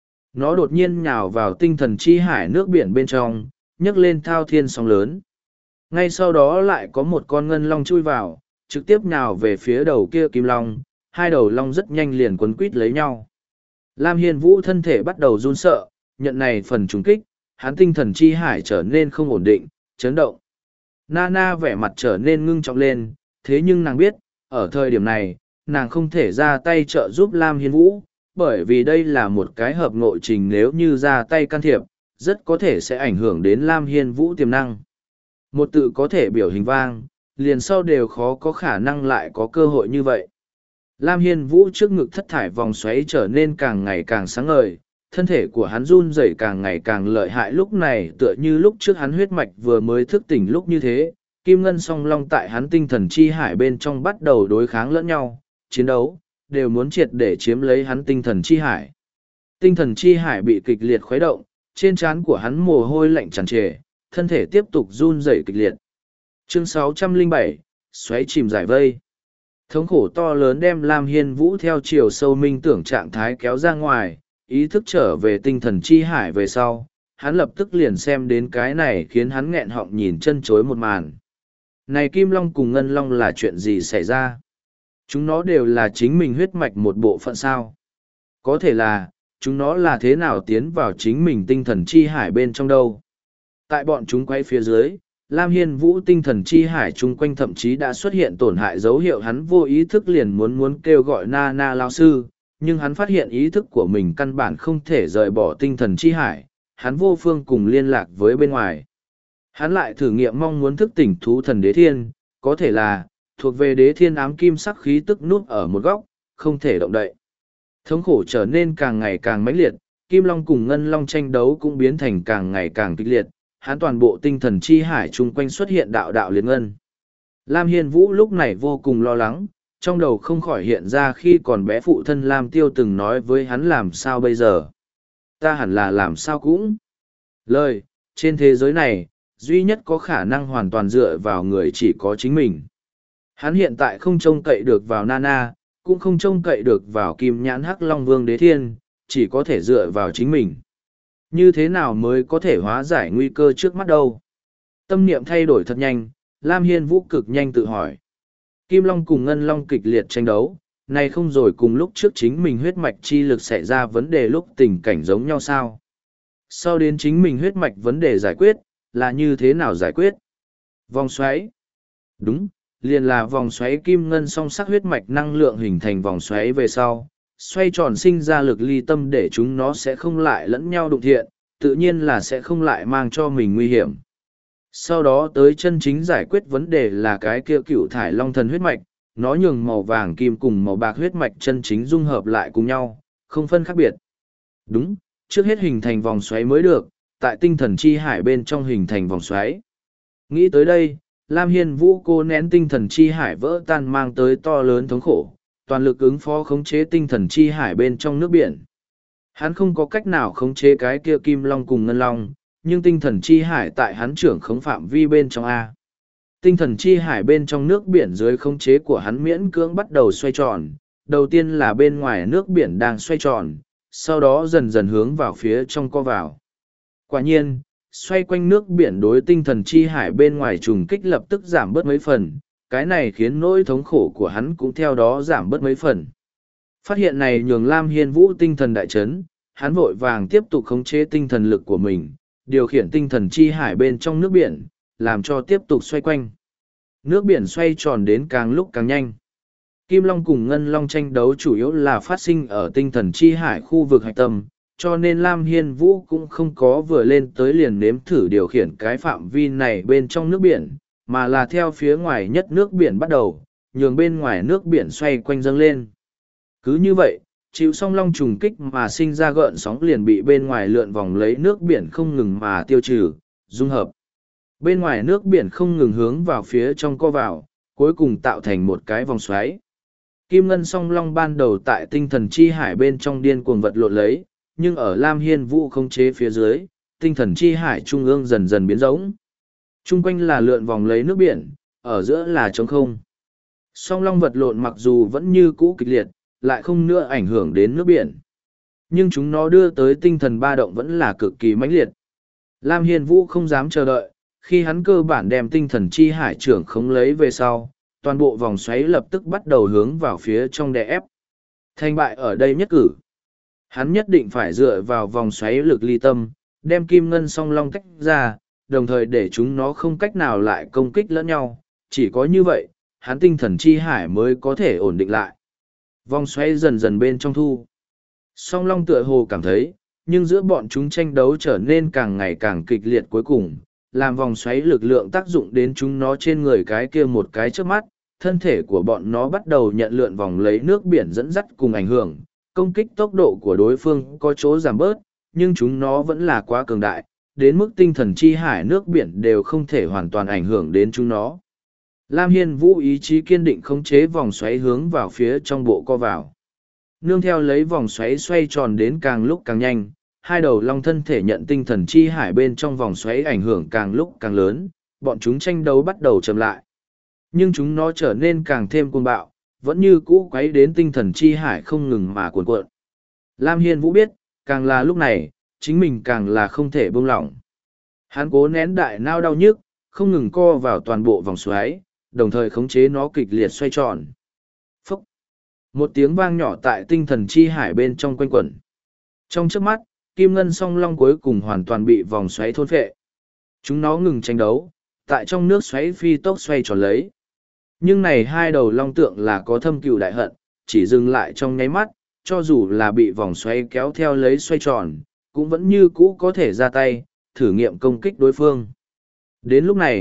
Nó đột nhiên nhào vào tinh thần chi hải nước biển bên trong, nhấc lên thao thiên sóng lớn. Ngay sau đó lại có một con ngân long chui vào, trực tiếp nhào về phía đầu kia kim long, hai đầu long rất nhanh liền quấn quít lấy nhau. Lam Hiên Vũ thân thể bắt đầu run sợ, nhận này phần trùng kích, hắn tinh thần chi hải trở nên không ổn định, chấn động. Nana vẻ mặt trở nên ngưng trọng lên, thế nhưng nàng biết, ở thời điểm này, nàng không thể ra tay trợ giúp Lam Hiên Vũ, bởi vì đây là một cái hợp ngộ trình, nếu như ra tay can thiệp, rất có thể sẽ ảnh hưởng đến Lam Hiên Vũ tiềm năng. Một tự có thể biểu hình vang, liền sau đều khó có khả năng lại có cơ hội như vậy. Lam Hiên Vũ trước ngực thất thải vòng xoáy trở nên càng ngày càng sáng ngời, thân thể của hắn run rẩy càng ngày càng lợi hại, lúc này tựa như lúc trước hắn huyết mạch vừa mới thức tỉnh lúc như thế, kim ngân song long tại hắn tinh thần chi hải bên trong bắt đầu đối kháng lẫn nhau, chiến đấu, đều muốn triệt để chiếm lấy hắn tinh thần chi hải. Tinh thần chi hải bị kịch liệt khuấy động, trên trán của hắn mồ hôi lạnh tràn trề, thân thể tiếp tục run rẩy kịch liệt. Chương sáu trăm lẻ bảy, xoáy chìm giải vây. Thống khổ to lớn đem Lam Hiên Vũ theo chiều sâu minh tưởng trạng thái kéo ra ngoài, ý thức trở về tinh thần chi hải về sau, hắn lập tức liền xem đến cái này khiến hắn nghẹn họng nhìn chân chối một màn. Này Kim Long cùng Ngân Long là chuyện gì xảy ra? Chúng nó đều là chính mình huyết mạch một bộ phận sao? Có thể là, chúng nó là thế nào tiến vào chính mình tinh thần chi hải bên trong đâu? Tại bọn chúng quay phía dưới, Lam Hiên Vũ tinh thần chi hải chung quanh thậm chí đã xuất hiện tổn hại dấu hiệu, hắn vô ý thức liền muốn muốn kêu gọi Nana lão sư, nhưng hắn phát hiện ý thức của mình căn bản không thể rời bỏ tinh thần chi hải, hắn vô phương cùng liên lạc với bên ngoài. Hắn lại thử nghiệm mong muốn thức tỉnh thú thần Đế Thiên, có thể là, thuộc về đế thiên ám kim sắc khí tức núp ở một góc, không thể động đậy. Thống khổ trở nên càng ngày càng mãnh liệt, Kim Long cùng Ngân Long tranh đấu cũng biến thành càng ngày càng kịch liệt, hắn toàn bộ tinh thần chi hải chung quanh xuất hiện đạo đạo liệt ngân. Lam Hiên Vũ lúc này vô cùng lo lắng, trong đầu không khỏi hiện ra khi còn bé phụ thân Lam Tiêu từng nói với hắn làm sao bây giờ. Ta hẳn là làm sao cũng. Lời, trên thế giới này, duy nhất có khả năng hoàn toàn dựa vào người chỉ có chính mình. Hắn hiện tại không trông cậy được vào Nana, cũng không trông cậy được vào Kim Nhãn Hắc Long Vương Đế Thiên, chỉ có thể dựa vào chính mình. Như thế nào mới có thể hóa giải nguy cơ trước mắt đâu? Tâm niệm thay đổi thật nhanh, Lam Hiên Vũ cực nhanh tự hỏi. Kim Long cùng Ngân Long kịch liệt tranh đấu, này không rồi cùng lúc trước chính mình huyết mạch chi lực xảy ra vấn đề lúc tình cảnh giống nhau sao? Sau đến chính mình huyết mạch vấn đề giải quyết, là như thế nào giải quyết? Vòng xoáy. Đúng, liền là vòng xoáy kim ngân song sắc huyết mạch năng lượng hình thành vòng xoáy về sau, xoay tròn sinh ra lực ly tâm để chúng nó sẽ không lại lẫn nhau đụng thiện, tự nhiên là sẽ không lại mang cho mình nguy hiểm. Sau đó tới chân chính giải quyết vấn đề là cái kia cựu thải long thần huyết mạch, nó nhường màu vàng kim cùng màu bạc huyết mạch chân chính dung hợp lại cùng nhau, không phân khác biệt. Đúng, trước hết hình thành vòng xoáy mới được, tại tinh thần chi hải bên trong hình thành vòng xoáy. Nghĩ tới đây, Lam Hiên Vũ cô nén tinh thần chi hải vỡ tan mang tới to lớn thống khổ, toàn lực ứng phó khống chế tinh thần chi hải bên trong nước biển. Hắn không có cách nào khống chế cái kia kim long cùng ngân long, nhưng tinh thần chi hải tại hắn trưởng khống phạm vi bên trong A. Tinh thần chi hải bên trong nước biển dưới khống chế của hắn miễn cưỡng bắt đầu xoay tròn, đầu tiên là bên ngoài nước biển đang xoay tròn, sau đó dần dần hướng vào phía trong co vào. Quả nhiên, xoay quanh nước biển đối tinh thần chi hải bên ngoài trùng kích lập tức giảm bớt mấy phần, cái này khiến nỗi thống khổ của hắn cũng theo đó giảm bớt mấy phần. Phát hiện này nhường Lam Hiên Vũ tinh thần đại chấn, hắn vội vàng tiếp tục khống chế tinh thần lực của mình, điều khiển tinh thần chi hải bên trong nước biển, làm cho tiếp tục xoay quanh. Nước biển xoay tròn đến càng lúc càng nhanh. Kim Long cùng Ngân Long tranh đấu chủ yếu là phát sinh ở tinh thần chi hải khu vực hạch tâm, cho nên Lam Hiên Vũ cũng không có vừa lên tới liền nếm thử điều khiển cái phạm vi này bên trong nước biển, mà là theo phía ngoài nhất nước biển bắt đầu, nhường bên ngoài nước biển xoay quanh dâng lên. Cứ như vậy, chịu song long trùng kích mà sinh ra gợn sóng liền bị bên ngoài lượn vòng lấy nước biển không ngừng mà tiêu trừ, dung hợp. Bên ngoài nước biển không ngừng hướng vào phía trong co vào, cuối cùng tạo thành một cái vòng xoáy. Kim ngân song long ban đầu tại tinh thần chi hải bên trong điên cuồng vật lộn lấy, nhưng ở Lam Hiên Vũ khống chế phía dưới, tinh thần chi hải trung ương dần dần biến rỗng. Trung quanh là lượn vòng lấy nước biển, ở giữa là trống không. Song long vật lộn mặc dù vẫn như cũ kịch liệt, lại không nữa ảnh hưởng đến nước biển. Nhưng chúng nó đưa tới tinh thần ba động vẫn là cực kỳ mãnh liệt. Lam Hiên Vũ không dám chờ đợi, khi hắn cơ bản đem tinh thần chi hải trưởng khống lấy về sau, toàn bộ vòng xoáy lập tức bắt đầu hướng vào phía trong đè ép. Thành bại ở đây nhất cử. Hắn nhất định phải dựa vào vòng xoáy lực ly tâm, đem kim ngân song long tách ra, đồng thời để chúng nó không cách nào lại công kích lẫn nhau. Chỉ có như vậy, hắn tinh thần chi hải mới có thể ổn định lại. Vòng xoáy dần dần bên trong thu. Song long tựa hồ cảm thấy, nhưng giữa bọn chúng tranh đấu trở nên càng ngày càng kịch liệt cuối cùng, làm vòng xoáy lực lượng tác dụng đến chúng nó trên người cái kia một cái trước mắt, thân thể của bọn nó bắt đầu nhận lượn vòng lấy nước biển dẫn dắt cùng ảnh hưởng, công kích tốc độ của đối phương có chỗ giảm bớt, nhưng chúng nó vẫn là quá cường đại, đến mức tinh thần chi hải nước biển đều không thể hoàn toàn ảnh hưởng đến chúng nó. Lam Hiên Vũ ý chí kiên định khống chế vòng xoáy hướng vào phía trong bộ co vào. Nương theo lấy vòng xoáy xoay tròn đến càng lúc càng nhanh, hai đầu long thân thể nhận tinh thần chi hải bên trong vòng xoáy ảnh hưởng càng lúc càng lớn, bọn chúng tranh đấu bắt đầu chậm lại. Nhưng chúng nó trở nên càng thêm cuồng bạo, vẫn như cũ quấy đến tinh thần chi hải không ngừng mà cuồn cuộn. Lam Hiên Vũ biết, càng là lúc này, chính mình càng là không thể buông lỏng. Hắn cố nén đại nao đau nhức, không ngừng co vào toàn bộ vòng xoáy, đồng thời khống chế nó kịch liệt xoay tròn. Phúc! Một tiếng vang nhỏ tại tinh thần chi hải bên trong quanh quẩn. Trong chớp mắt, kim ngân song long cuối cùng hoàn toàn bị vòng xoáy thôn phệ. Chúng nó ngừng tranh đấu, tại trong nước xoáy phi tốc xoay tròn lấy. Nhưng này hai đầu long tượng là có thâm cừu đại hận, chỉ dừng lại trong nháy mắt, cho dù là bị vòng xoáy kéo theo lấy xoay tròn, cũng vẫn như cũ có thể ra tay, thử nghiệm công kích đối phương. Đến lúc này,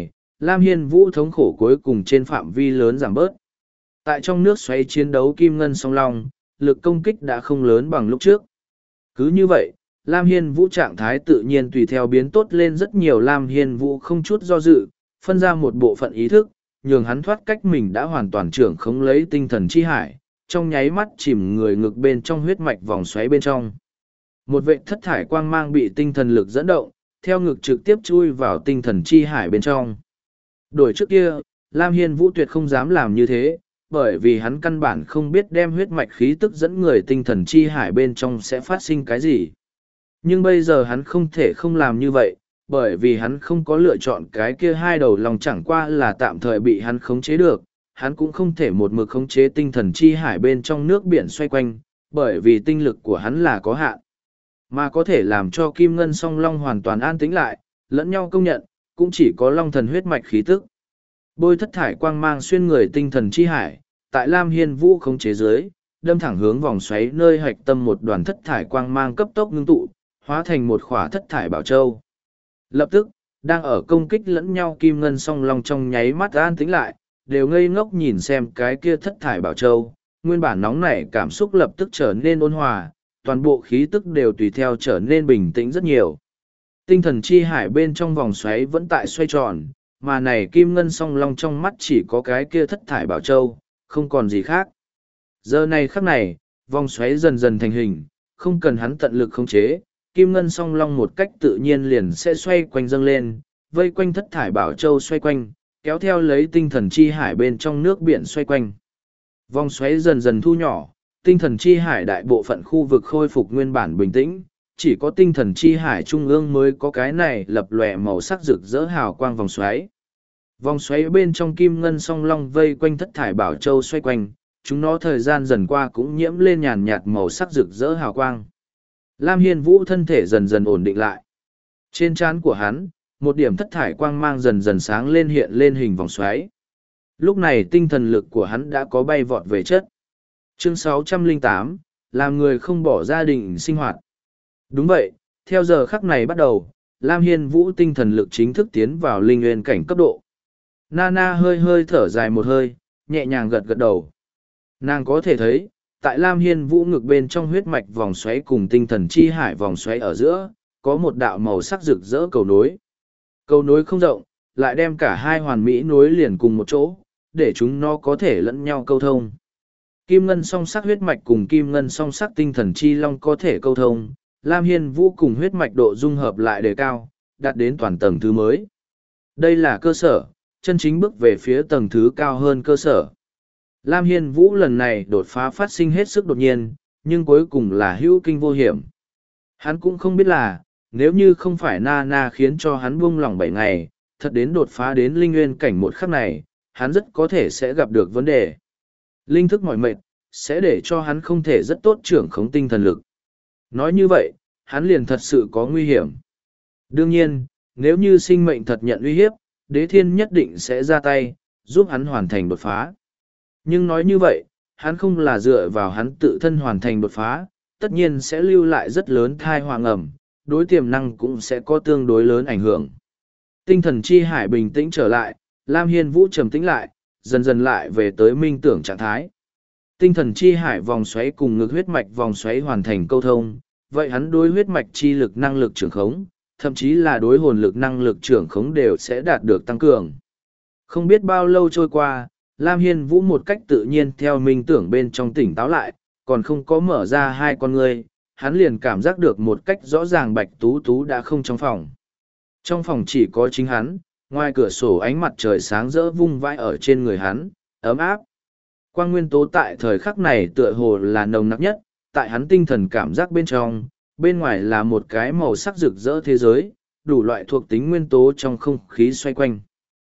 Lam Hiên Vũ thống khổ cuối cùng trên phạm vi lớn giảm bớt. Tại trong nước xoáy chiến đấu kim ngân song long, lực công kích đã không lớn bằng lúc trước. Cứ như vậy, Lam Hiên Vũ trạng thái tự nhiên tùy theo biến tốt lên rất nhiều. Lam Hiên Vũ không chút do dự, phân ra một bộ phận ý thức, nhường hắn thoát cách mình đã hoàn toàn trưởng khống lấy tinh thần chi hải, trong nháy mắt chìm người ngực bên trong huyết mạch vòng xoáy bên trong. Một vệ thất thải quang mang bị tinh thần lực dẫn động, theo ngực trực tiếp chui vào tinh thần chi hải bên trong. Đổi trước kia, Lam Hiên Vũ tuyệt không dám làm như thế, bởi vì hắn căn bản không biết đem huyết mạch khí tức dẫn người tinh thần chi hải bên trong sẽ phát sinh cái gì. Nhưng bây giờ hắn không thể không làm như vậy, bởi vì hắn không có lựa chọn. Cái kia hai đầu lòng chẳng qua là tạm thời bị hắn khống chế được, hắn cũng không thể một mực khống chế tinh thần chi hải bên trong nước biển xoay quanh, bởi vì tinh lực của hắn là có hạn. Mà có thể làm cho kim ngân song long hoàn toàn an tĩnh lại, lẫn nhau công nhận, cũng chỉ có long thần huyết mạch khí tức. Bôi thất thải quang mang xuyên người tinh thần chi hải, tại Lam Hiên Vũ khống chế dưới, đâm thẳng hướng vòng xoáy nơi hạch tâm một đoàn thất thải quang mang cấp tốc ngưng tụ, hóa thành một khỏa thất thải bảo châu. Lập tức, đang ở công kích lẫn nhau kim ngân song long trong nháy mắt an tĩnh lại, đều ngây ngốc nhìn xem cái kia thất thải bảo châu, nguyên bản nóng nảy cảm xúc lập tức trở nên ôn hòa, toàn bộ khí tức đều tùy theo trở nên bình tĩnh rất nhiều. Tinh thần chi hải bên trong vòng xoáy vẫn tại xoay tròn, mà này kim ngân song long trong mắt chỉ có cái kia thất thải bảo châu, không còn gì khác. Giờ này khắc này, vòng xoáy dần dần thành hình, không cần hắn tận lực khống chế, kim ngân song long một cách tự nhiên liền sẽ xoay quanh dâng lên, vây quanh thất thải bảo châu xoay quanh, kéo theo lấy tinh thần chi hải bên trong nước biển xoay quanh. Vòng xoáy dần dần thu nhỏ, tinh thần chi hải đại bộ phận khu vực khôi phục nguyên bản bình tĩnh, chỉ có tinh thần chi hải trung ương mới có cái này lập lòe màu sắc rực rỡ hào quang vòng xoáy. Vòng xoáy bên trong kim ngân song long vây quanh thất thải bảo châu xoay quanh, chúng nó thời gian dần qua cũng nhiễm lên nhàn nhạt màu sắc rực rỡ hào quang. Lam Hiên Vũ thân thể dần dần ổn định lại. Trên trán của hắn, một điểm thất thải quang mang dần dần sáng lên hiện lên hình vòng xoáy. Lúc này tinh thần lực của hắn đã có bay vọt về chất. Chương sáu trăm lẻ tám, làm người không bỏ gia đình sinh hoạt. Đúng vậy, theo giờ khắc này bắt đầu, Lam Hiên Vũ tinh thần lực chính thức tiến vào linh nguyên cảnh cấp độ. Nana hơi hơi thở dài một hơi, nhẹ nhàng gật gật đầu. Nàng có thể thấy, tại Lam Hiên Vũ ngực bên trong huyết mạch vòng xoáy cùng tinh thần chi hải vòng xoáy ở giữa, có một đạo màu sắc rực rỡ cầu nối. Cầu nối không rộng, lại đem cả hai hoàn mỹ nối liền cùng một chỗ, để chúng nó có thể lẫn nhau câu thông. Kim ngân song sắc huyết mạch cùng kim ngân song sắc tinh thần chi long có thể câu thông, Lam Hiên Vũ cùng huyết mạch độ dung hợp lại đề cao, đạt đến toàn tầng thứ mới. Đây là cơ sở, chân chính bước về phía tầng thứ cao hơn cơ sở. Lam Hiên Vũ lần này đột phá phát sinh hết sức đột nhiên, nhưng cuối cùng là hữu kinh vô hiểm. Hắn cũng không biết là, nếu như không phải Nana khiến cho hắn buông lỏng bảy ngày, thật đến đột phá đến linh nguyên cảnh một khắc này, hắn rất có thể sẽ gặp được vấn đề. Linh thức mỏi mệt, sẽ để cho hắn không thể rất tốt trưởng khống tinh thần lực. Nói như vậy, hắn liền thật sự có nguy hiểm. Đương nhiên, nếu như sinh mệnh thật nhận uy hiếp, đế thiên nhất định sẽ ra tay, giúp hắn hoàn thành đột phá. Nhưng nói như vậy, hắn không là dựa vào hắn tự thân hoàn thành đột phá, tất nhiên sẽ lưu lại rất lớn thai hoàng ẩm, đối tiềm năng cũng sẽ có tương đối lớn ảnh hưởng. Tinh thần chi hải bình tĩnh trở lại, Lam Hiên Vũ trầm tĩnh lại, dần dần lại về tới minh tưởng trạng thái. Tinh thần chi hải vòng xoáy cùng ngực huyết mạch vòng xoáy hoàn thành câu thông, vậy hắn đối huyết mạch chi lực năng lực trưởng khống, thậm chí là đối hồn lực năng lực trưởng khống đều sẽ đạt được tăng cường. Không biết bao lâu trôi qua, Lam Hiên Vũ một cách tự nhiên theo minh tưởng bên trong tỉnh táo lại, còn không có mở ra hai con ngươi, hắn liền cảm giác được một cách rõ ràng Bạch Tú Tú đã không trong phòng. Trong phòng chỉ có chính hắn, ngoài cửa sổ ánh mặt trời sáng rỡ vung vãi ở trên người hắn, ấm áp. Quang nguyên tố tại thời khắc này tựa hồ là nồng nặc nhất, tại hắn tinh thần cảm giác bên trong, bên ngoài là một cái màu sắc rực rỡ thế giới, đủ loại thuộc tính nguyên tố trong không khí xoay quanh.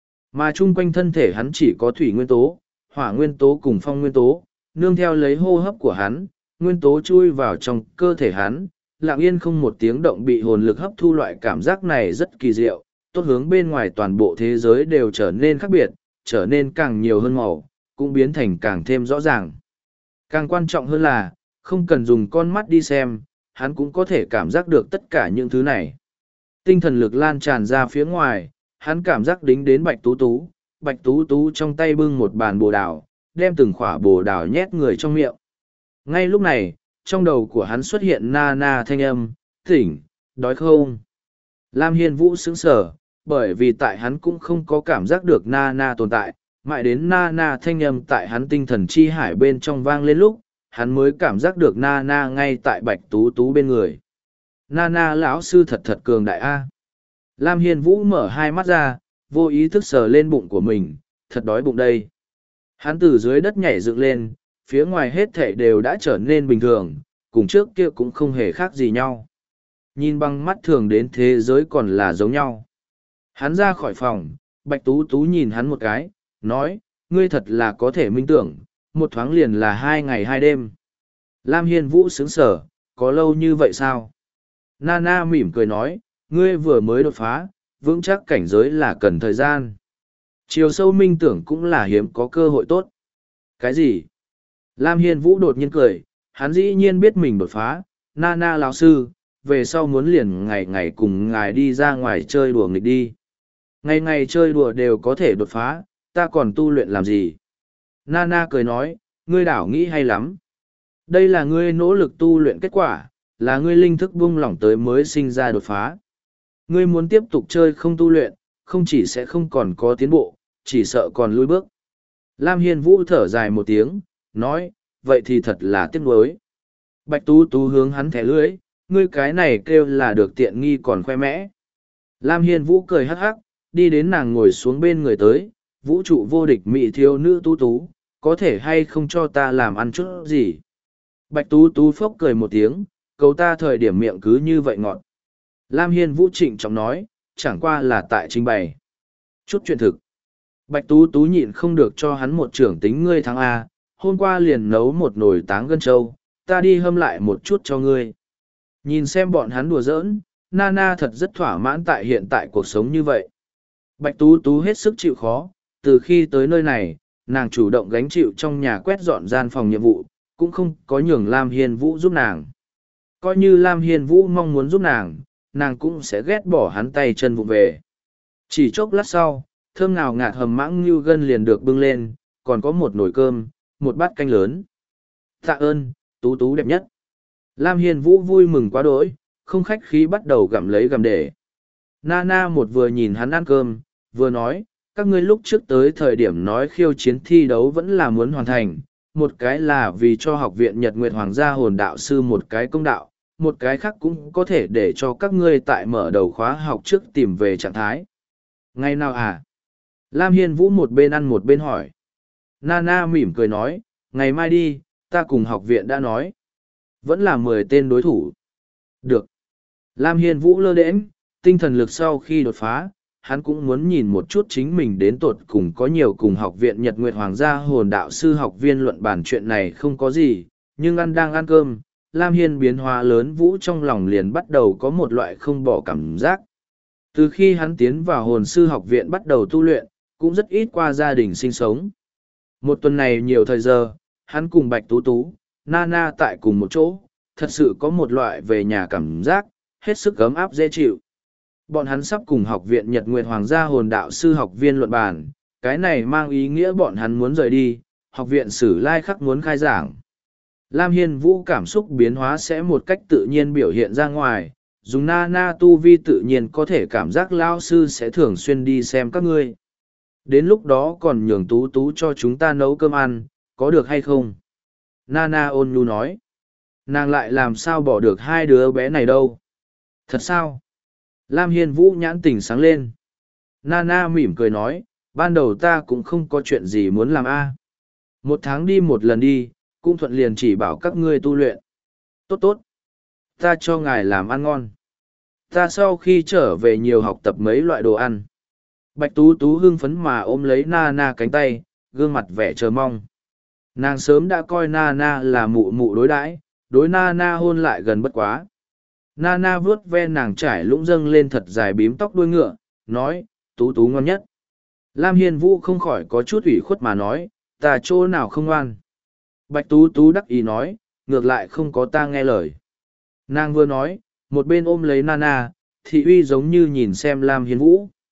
Mà chung quanh thân thể hắn chỉ có thủy nguyên tố, hỏa nguyên tố cùng phong nguyên tố, nương theo lấy hô hấp của hắn, nguyên tố chui vào trong cơ thể hắn, lặng yên không một tiếng động bị hồn lực hấp thu. Loại cảm giác này rất kỳ diệu, tốt hướng bên ngoài toàn bộ thế giới đều trở nên khác biệt, trở nên càng nhiều hơn màu, cũng biến thành càng thêm rõ ràng. Càng quan trọng hơn là, không cần dùng con mắt đi xem, hắn cũng có thể cảm giác được tất cả những thứ này. Tinh thần lực lan tràn ra phía ngoài, hắn cảm giác đính đến Bạch Tú Tú, Bạch Tú Tú trong tay bưng một bàn bồ đào, đem từng khỏa bồ đào nhét người trong miệng. Ngay lúc này, trong đầu của hắn xuất hiện na na thanh âm, tỉnh, đói không? Lam Hiên Vũ sững sờ, bởi vì tại hắn cũng không có cảm giác được na na tồn tại, mãi đến na na thanh âm tại hắn tinh thần chi hải bên trong vang lên lúc, hắn mới cảm giác được na na ngay tại Bạch Tú Tú bên người. Na na lão sư thật thật cường đại a. Lam Hiên Vũ mở hai mắt ra, vô ý thức sờ lên bụng của mình, thật đói bụng đây. Hắn từ dưới đất nhảy dựng lên, phía ngoài hết thảy đều đã trở nên bình thường, cùng trước kia cũng không hề khác gì nhau. Nhìn bằng mắt thường đến thế giới còn là giống nhau. Hắn ra khỏi phòng, Bạch Tú Tú nhìn hắn một cái, nói, ngươi thật là có thể minh tưởng, một thoáng liền là hai ngày hai đêm. Lam Hiên Vũ sướng sở, có lâu như vậy sao? Nana mỉm cười nói, ngươi vừa mới đột phá, vững chắc cảnh giới là cần thời gian. Chiều sâu minh tưởng cũng là hiếm có cơ hội tốt. Cái gì? Lam Hiên Vũ đột nhiên cười, hắn dĩ nhiên biết mình đột phá, Nana lão sư, về sau muốn liền ngày ngày cùng ngài đi ra ngoài chơi đùa nghịch đi. Ngày ngày chơi đùa đều có thể đột phá, ta còn tu luyện làm gì? Nana cười nói, ngươi đảo nghĩ hay lắm. Đây là ngươi nỗ lực tu luyện kết quả, là ngươi linh thức buông lỏng tới mới sinh ra đột phá. Ngươi muốn tiếp tục chơi không tu luyện, không chỉ sẽ không còn có tiến bộ, chỉ sợ còn lùi bước. Lam Hiên Vũ thở dài một tiếng, nói, vậy thì thật là tiếc nuối. Bạch Tú Tú hướng hắn thẻ lưỡi, ngươi cái này kêu là được tiện nghi còn khoe mẽ. Lam Hiên Vũ cười hắc hắc, đi đến nàng ngồi xuống bên người tới, vũ trụ vô địch mỹ thiếu nữ Tú Tú, có thể hay không cho ta làm ăn chút gì. Bạch Tú Tú phốc cười một tiếng, cầu ta thời điểm miệng cứ như vậy ngọt. Lam Hiên Vũ trịnh trọng nói, chẳng qua là tại trình bày. Chút chuyện thực. Bạch Tú Tú nhịn không được cho hắn một trưởng tính ngươi thắng A, hôm qua liền nấu một nồi táng gân trâu, ta đi hâm lại một chút cho ngươi. Nhìn xem bọn hắn đùa giỡn, Nana thật rất thỏa mãn tại hiện tại cuộc sống như vậy. Bạch Tú Tú hết sức chịu khó, từ khi tới nơi này, nàng chủ động gánh chịu trong nhà quét dọn gian phòng nhiệm vụ, cũng không có nhường Lam Hiên Vũ giúp nàng. Coi như Lam Hiên Vũ mong muốn giúp nàng, nàng cũng sẽ ghét bỏ hắn tay chân vụ về. Chỉ chốc lát sau, thơm ngào ngạt hầm mãng như gân liền được bưng lên, còn có một nồi cơm, một bát canh lớn. Tạ ơn, Tú Tú đẹp nhất. Lam Hiên Vũ vui mừng quá đỗi, không khách khí bắt đầu gặm lấy gặm để. Nana một vừa nhìn hắn ăn cơm, vừa nói, các ngươi lúc trước tới thời điểm nói khiêu chiến thi đấu vẫn là muốn hoàn thành, một cái là vì cho học viện Nhật Nguyệt Hoàng gia hồn đạo sư một cái công đạo, một cái khác cũng có thể để cho các ngươi tại mở đầu khóa học trước tìm về trạng thái. Ngày nào à? Lam Hiên Vũ một bên ăn một bên hỏi. Nana mỉm cười nói, ngày mai đi, ta cùng học viện đã nói. Vẫn là mười tên đối thủ. Được. Lam Hiên Vũ lơ đễnh, tinh thần lực sau khi đột phá, hắn cũng muốn nhìn một chút chính mình đến tột cùng có nhiều cùng học viện Nhật Nguyệt Hoàng gia hồn đạo sư học viên luận bàn chuyện này không có gì, nhưng ăn đang ăn cơm, Lam Hiên biến hóa lớn Vũ trong lòng liền bắt đầu có một loại không bỏ cảm giác. Từ khi hắn tiến vào hồn sư học viện bắt đầu tu luyện, cũng rất ít qua gia đình sinh sống. Một tuần này nhiều thời giờ, hắn cùng Bạch Tú Tú, Nana tại cùng một chỗ, thật sự có một loại về nhà cảm giác, hết sức ấm áp dễ chịu. Bọn hắn sắp cùng học viện Nhật Nguyệt Hoàng gia hồn đạo sư học viên luận bàn, cái này mang ý nghĩa bọn hắn muốn rời đi, học viện Sử Lai Khắc muốn khai giảng. Lam Hiên Vũ cảm xúc biến hóa sẽ một cách tự nhiên biểu hiện ra ngoài, dùng Nana tu vi tự nhiên có thể cảm giác lao sư sẽ thường xuyên đi xem các ngươi. Đến lúc đó còn nhường Tú Tú cho chúng ta nấu cơm ăn, có được hay không? Nana ôn nhu nói. Nàng lại làm sao bỏ được hai đứa bé này đâu? Thật sao? Lam Hiên Vũ nhãn tỉnh sáng lên. Nana mỉm cười nói, ban đầu ta cũng không có chuyện gì muốn làm a. Một tháng đi một lần đi, cũng thuận liền chỉ bảo các ngươi tu luyện. Tốt tốt. Ta cho ngài làm ăn ngon. Ta sau khi trở về nhiều học tập mấy loại đồ ăn. Bạch Tú Tú hưng phấn mà ôm lấy Nana cánh tay, gương mặt vẻ chờ mong. Nàng sớm đã coi Nana là mụ mụ đối đãi, đối Nana hôn lại gần bất quá. Nana vuốt ve nàng trải lũng dâng lên thật dài bím tóc đuôi ngựa, nói, Tú Tú ngon nhất. Lam Hiên Vũ không khỏi có chút ủy khuất mà nói, ta chỗ nào không ngoan. Bạch Tú Tú đắc ý nói, ngược lại không có ta nghe lời. Nàng vừa nói, một bên ôm lấy Nana, thị uy giống như nhìn xem Lam Hiên Vũ.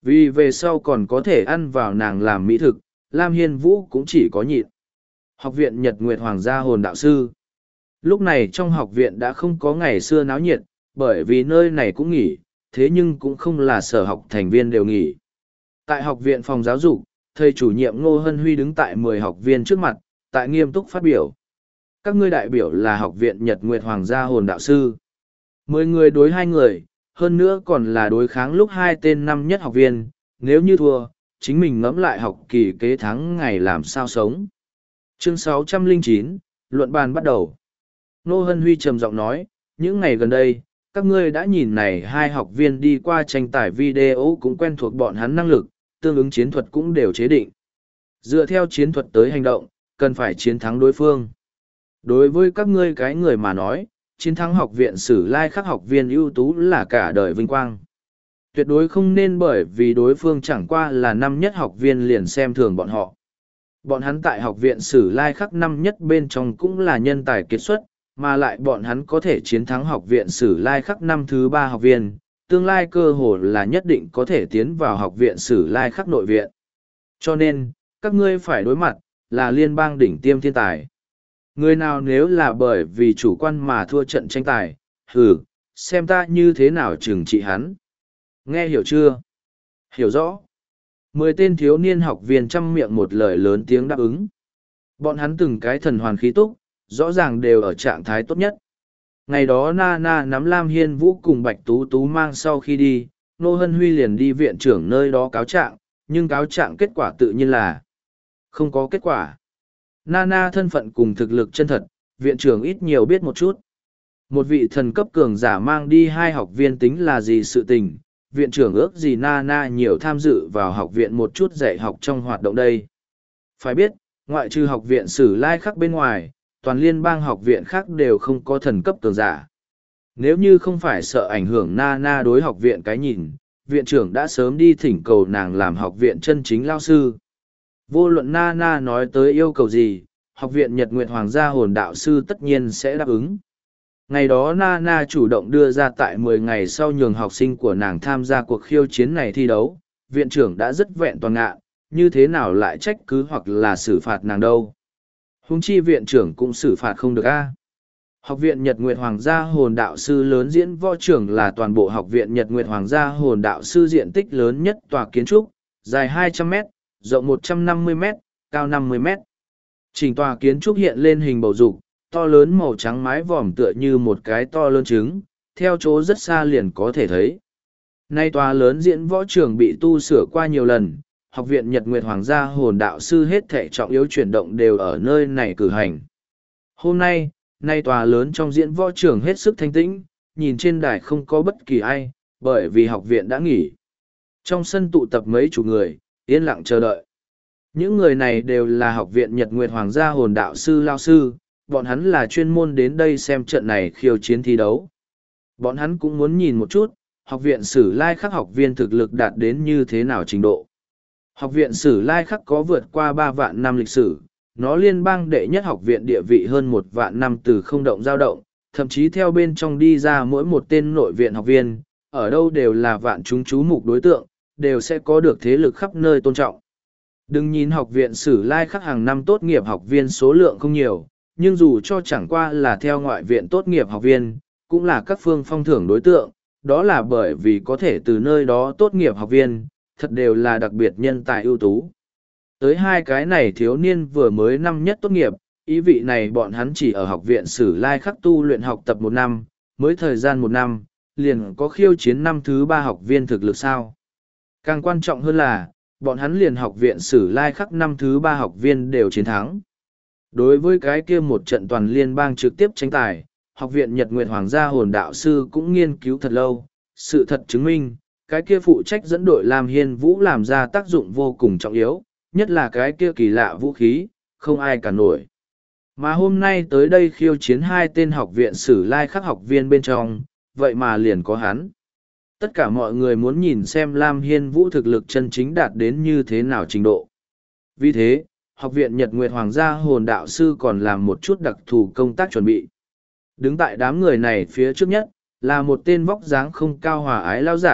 Vì về sau còn có thể ăn vào nàng làm mỹ thực, Lam Hiên Vũ cũng chỉ có nhịn. Học viện Nhật Nguyệt Hoàng gia hồn đạo sư. Lúc này trong học viện đã không có ngày xưa náo nhiệt, bởi vì nơi này cũng nghỉ, thế nhưng cũng không là sở học thành viên đều nghỉ. Tại học viện phòng giáo dục, thầy chủ nhiệm Ngô Hân Huy đứng tại mười học viên trước mặt, tại nghiêm túc phát biểu. Các ngươi đại biểu là học viện Nhật Nguyệt Hoàng gia hồn đạo sư. Mười người đối hai người, hơn nữa còn là đối kháng lúc hai tên năm nhất học viên, nếu như thua, chính mình ngẫm lại học kỳ kế thắng ngày làm sao sống. Chương sáu trăm lẻ chín, luận bàn bắt đầu. Ngô Hân Huy trầm giọng nói, những ngày gần đây, các ngươi đã nhìn này hai học viên đi qua tranh tài video cũng quen thuộc bọn hắn năng lực, tương ứng chiến thuật cũng đều chế định. Dựa theo chiến thuật tới hành động, cần phải chiến thắng đối phương. Đối với các ngươi cái người mà nói, chiến thắng học viện Sử Lai Khắc học viên ưu tú là cả đời vinh quang. Tuyệt đối không nên bởi vì đối phương chẳng qua là năm nhất học viên liền xem thường bọn họ. Bọn hắn tại học viện Sử Lai Khắc năm nhất bên trong cũng là nhân tài kiệt xuất, mà lại bọn hắn có thể chiến thắng học viện Sử Lai Khắc năm thứ ba học viên, tương lai cơ hồ là nhất định có thể tiến vào học viện Sử Lai Khắc nội viện. Cho nên, các ngươi phải đối mặt, là liên bang đỉnh tiêm thiên tài. Người nào nếu là bởi vì chủ quan mà thua trận tranh tài, hừ, xem ta như thế nào trừng trị hắn. Nghe hiểu chưa? Hiểu rõ. Mười tên thiếu niên học viên chăm miệng một lời lớn tiếng đáp ứng. Bọn hắn từng cái thần hoàn khí túc, rõ ràng đều ở trạng thái tốt nhất. Ngày đó Nana nắm Lam Hiên Vũ cùng Bạch Tú Tú mang sau khi đi, Nô Hân Huy liền đi viện trưởng nơi đó cáo trạng, nhưng cáo trạng kết quả tự nhiên là không có kết quả. Nana thân phận cùng thực lực chân thật, viện trưởng ít nhiều biết một chút. Một vị thần cấp cường giả mang đi hai học viên tính là gì sự tình, viện trưởng ước gì Nana nhiều tham dự vào học viện một chút dạy học trong hoạt động đây. Phải biết, ngoại trừ học viện Sử Lai Khắc bên ngoài, toàn liên bang học viện khác đều không có thần cấp cường giả. Nếu như không phải sợ ảnh hưởng Nana đối học viện cái nhìn, viện trưởng đã sớm đi thỉnh cầu nàng làm học viện chân chính lao sư. Vô luận Nana nói tới yêu cầu gì, học viện Nhật Nguyệt Hoàng gia hồn đạo sư tất nhiên sẽ đáp ứng. Ngày đó Nana chủ động đưa ra tại mười ngày sau nhường học sinh của nàng tham gia cuộc khiêu chiến này thi đấu, viện trưởng đã rất vẹn toàn ngạ, như thế nào lại trách cứ hoặc là xử phạt nàng đâu. Huống chi viện trưởng cũng xử phạt không được a. Học viện Nhật Nguyệt Hoàng gia hồn đạo sư lớn diễn võ trưởng là toàn bộ học viện Nhật Nguyệt Hoàng gia hồn đạo sư diện tích lớn nhất tòa kiến trúc, dài hai trăm mét, rộng một trăm năm mươi mét, cao năm mươi mét. Chỉnh tòa kiến trúc hiện lên hình bầu dục, to lớn màu trắng mái vòm tựa như một cái to lớn trứng, theo chỗ rất xa liền có thể thấy. Nay tòa lớn diễn võ trường bị tu sửa qua nhiều lần, học viện Nhật Nguyệt Hoàng gia hồn đạo sư hết thảy trọng yếu chuyển động đều ở nơi này cử hành. Hôm nay, nay tòa lớn trong diễn võ trường hết sức thanh tĩnh, nhìn trên đài không có bất kỳ ai, bởi vì học viện đã nghỉ. Trong sân tụ tập mấy chục người, yên lặng chờ đợi. Những người này đều là học viện Nhật Nguyệt Hoàng gia hồn đạo sư lao sư, bọn hắn là chuyên môn đến đây xem trận này khiêu chiến thi đấu. Bọn hắn cũng muốn nhìn một chút, học viện Sử Lai Khắc học viên thực lực đạt đến như thế nào trình độ. Học viện Sử Lai Khắc có vượt qua ba vạn năm lịch sử, nó liên bang đệ nhất học viện địa vị hơn một vạn năm từ không động dao động, thậm chí theo bên trong đi ra mỗi một tên nội viện học viên, ở đâu đều là vạn chúng chú mục đối tượng, đều sẽ có được thế lực khắp nơi tôn trọng. Đừng nhìn học viện Sử Lai Khắc hàng năm tốt nghiệp học viên số lượng không nhiều, nhưng dù cho chẳng qua là theo ngoại viện tốt nghiệp học viên, cũng là các phương phong thưởng đối tượng, đó là bởi vì có thể từ nơi đó tốt nghiệp học viên, thật đều là đặc biệt nhân tài ưu tú. Tới hai cái này thiếu niên vừa mới năm nhất tốt nghiệp, ý vị này bọn hắn chỉ ở học viện Sử Lai Khắc tu luyện học tập một năm, mới thời gian một năm, liền có khiêu chiến năm thứ ba học viên thực lực sao. Càng quan trọng hơn là, bọn hắn liền học viện Sử Lai Khắc năm thứ ba học viên đều chiến thắng. Đối với cái kia một trận toàn liên bang trực tiếp tranh tài, học viện Nhật Nguyệt Hoàng gia hồn đạo sư cũng nghiên cứu thật lâu, sự thật chứng minh, cái kia phụ trách dẫn đội Lam Hiên Vũ làm ra tác dụng vô cùng trọng yếu, nhất là cái kia kỳ lạ vũ khí, không ai cả nổi. Mà hôm nay tới đây khiêu chiến hai tên học viện Sử Lai Khắc học viên bên trong, vậy mà liền có hắn. Tất cả mọi người muốn nhìn xem Lam Hiên Vũ thực lực chân chính đạt đến như thế nào trình độ. Vì thế, học viện Nhật Nguyệt Hoàng gia hồn đạo sư còn làm một chút đặc thù công tác chuẩn bị. Đứng tại đám người này phía trước nhất, là một tên vóc dáng không cao hòa ái lao giả,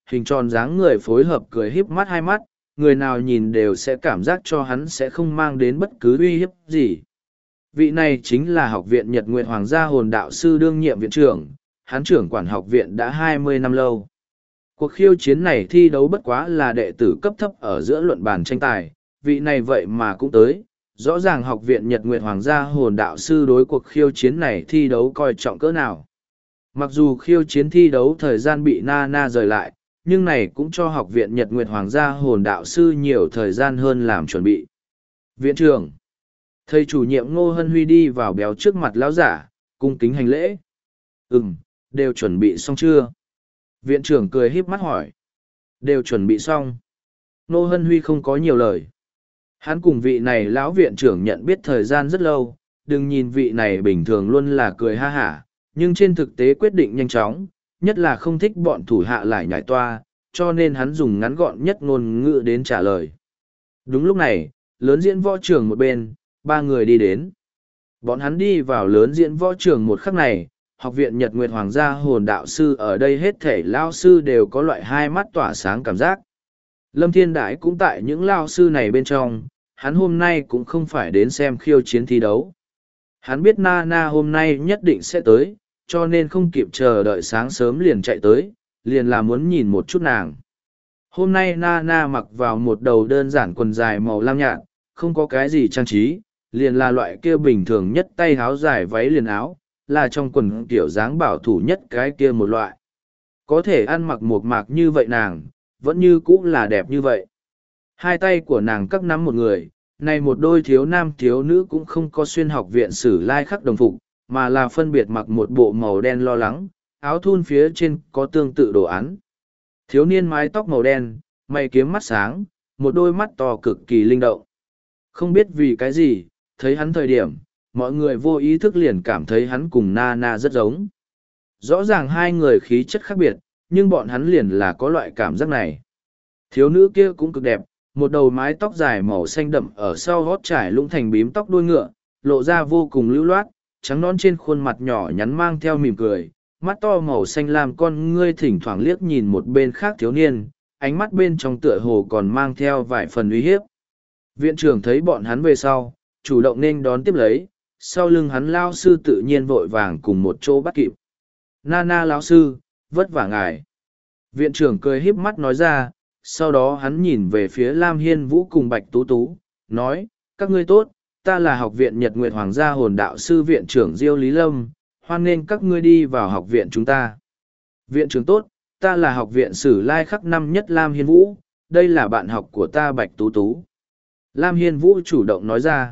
hình tròn dáng người phối hợp cười híp mắt hai mắt, người nào nhìn đều sẽ cảm giác cho hắn sẽ không mang đến bất cứ uy hiếp gì. Vị này chính là học viện Nhật Nguyệt Hoàng gia hồn đạo sư đương nhiệm viện trưởng, hắn trưởng quản học viện đã hai mươi năm lâu. Cuộc khiêu chiến này thi đấu bất quá là đệ tử cấp thấp ở giữa luận bàn tranh tài, vị này vậy mà cũng tới. Rõ ràng học viện Nhật Nguyệt Hoàng gia hồn đạo sư đối cuộc khiêu chiến này thi đấu coi trọng cỡ nào. Mặc dù khiêu chiến thi đấu thời gian bị Nana rời lại, nhưng này cũng cho học viện Nhật Nguyệt Hoàng gia hồn đạo sư nhiều thời gian hơn làm chuẩn bị. Viện trưởng, thầy chủ nhiệm Ngô Hân Huy đi vào béo trước mặt lão giả, cung kính hành lễ. Ừm, đều chuẩn bị xong chưa? Viện trưởng cười híp mắt hỏi. Đều chuẩn bị xong. Ngô Hân Huy không có nhiều lời. Hắn cùng vị này lão viện trưởng nhận biết thời gian rất lâu, đừng nhìn vị này bình thường luôn là cười ha hả, nhưng trên thực tế quyết định nhanh chóng, nhất là không thích bọn thủ hạ lại nhảy toa, cho nên hắn dùng ngắn gọn nhất ngôn ngữ đến trả lời. Đúng lúc này, lớn diễn võ trường một bên, ba người đi đến. Bọn hắn đi vào lớn diễn võ trường một khắc này, học viện Nhật Nguyệt Hoàng gia hồn đạo sư ở đây hết thể lao sư đều có loại hai mắt tỏa sáng cảm giác. Lâm Thiên Đại cũng tại những lao sư này bên trong, hắn hôm nay cũng không phải đến xem khiêu chiến thi đấu. Hắn biết Nana hôm nay nhất định sẽ tới, cho nên không kịp chờ đợi sáng sớm liền chạy tới, liền là muốn nhìn một chút nàng. Hôm nay Nana mặc vào một đầu đơn giản quần dài màu lam nhạt, không có cái gì trang trí, liền là loại kia bình thường nhất tay áo dài váy liền áo, là trong quần kiểu dáng bảo thủ nhất cái kia một loại. Có thể ăn mặc một mạc như vậy nàng, vẫn như cũ là đẹp như vậy. Hai tay của nàng cắp nắm một người, này một đôi thiếu nam thiếu nữ cũng không có xuyên học viện sử lai khắc đồng phục, mà là phân biệt mặc một bộ màu đen lo lắng, áo thun phía trên có tương tự đồ án. Thiếu niên mái tóc màu đen, mày kiếm mắt sáng, một đôi mắt to cực kỳ linh động. Không biết vì cái gì, thấy hắn thời điểm, mọi người vô ý thức liền cảm thấy hắn cùng Nana rất giống. Rõ ràng hai người khí chất khác biệt, nhưng bọn hắn liền là có loại cảm giác này. Thiếu nữ kia cũng cực đẹp, một đầu mái tóc dài màu xanh đậm ở sau gót trải lũng thành bím tóc đuôi ngựa, lộ ra vô cùng lưu loát, trắng non trên khuôn mặt nhỏ nhắn mang theo mỉm cười, mắt to màu xanh làm con ngươi thỉnh thoảng liếc nhìn một bên khác thiếu niên, ánh mắt bên trong tựa hồ còn mang theo vài phần uy hiếp. Viện trưởng thấy bọn hắn về sau, chủ động nên đón tiếp lấy, sau lưng hắn lao sư tự nhiên vội vàng cùng một chỗ bắt kịp. Nana lão sư, vất vả ngài. Viện trưởng cười híp mắt nói ra, sau đó hắn nhìn về phía Lam Hiên Vũ cùng Bạch Tú Tú, nói, các ngươi tốt, ta là học viện Nhật Nguyệt Hoàng gia hồn đạo sư viện trưởng Diêu Lý Lâm, hoan nghênh các ngươi đi vào học viện chúng ta. Viện trưởng tốt, ta là học viện sử lai khắc năm nhất Lam Hiên Vũ, đây là bạn học của ta Bạch Tú Tú. Lam Hiên Vũ chủ động nói ra.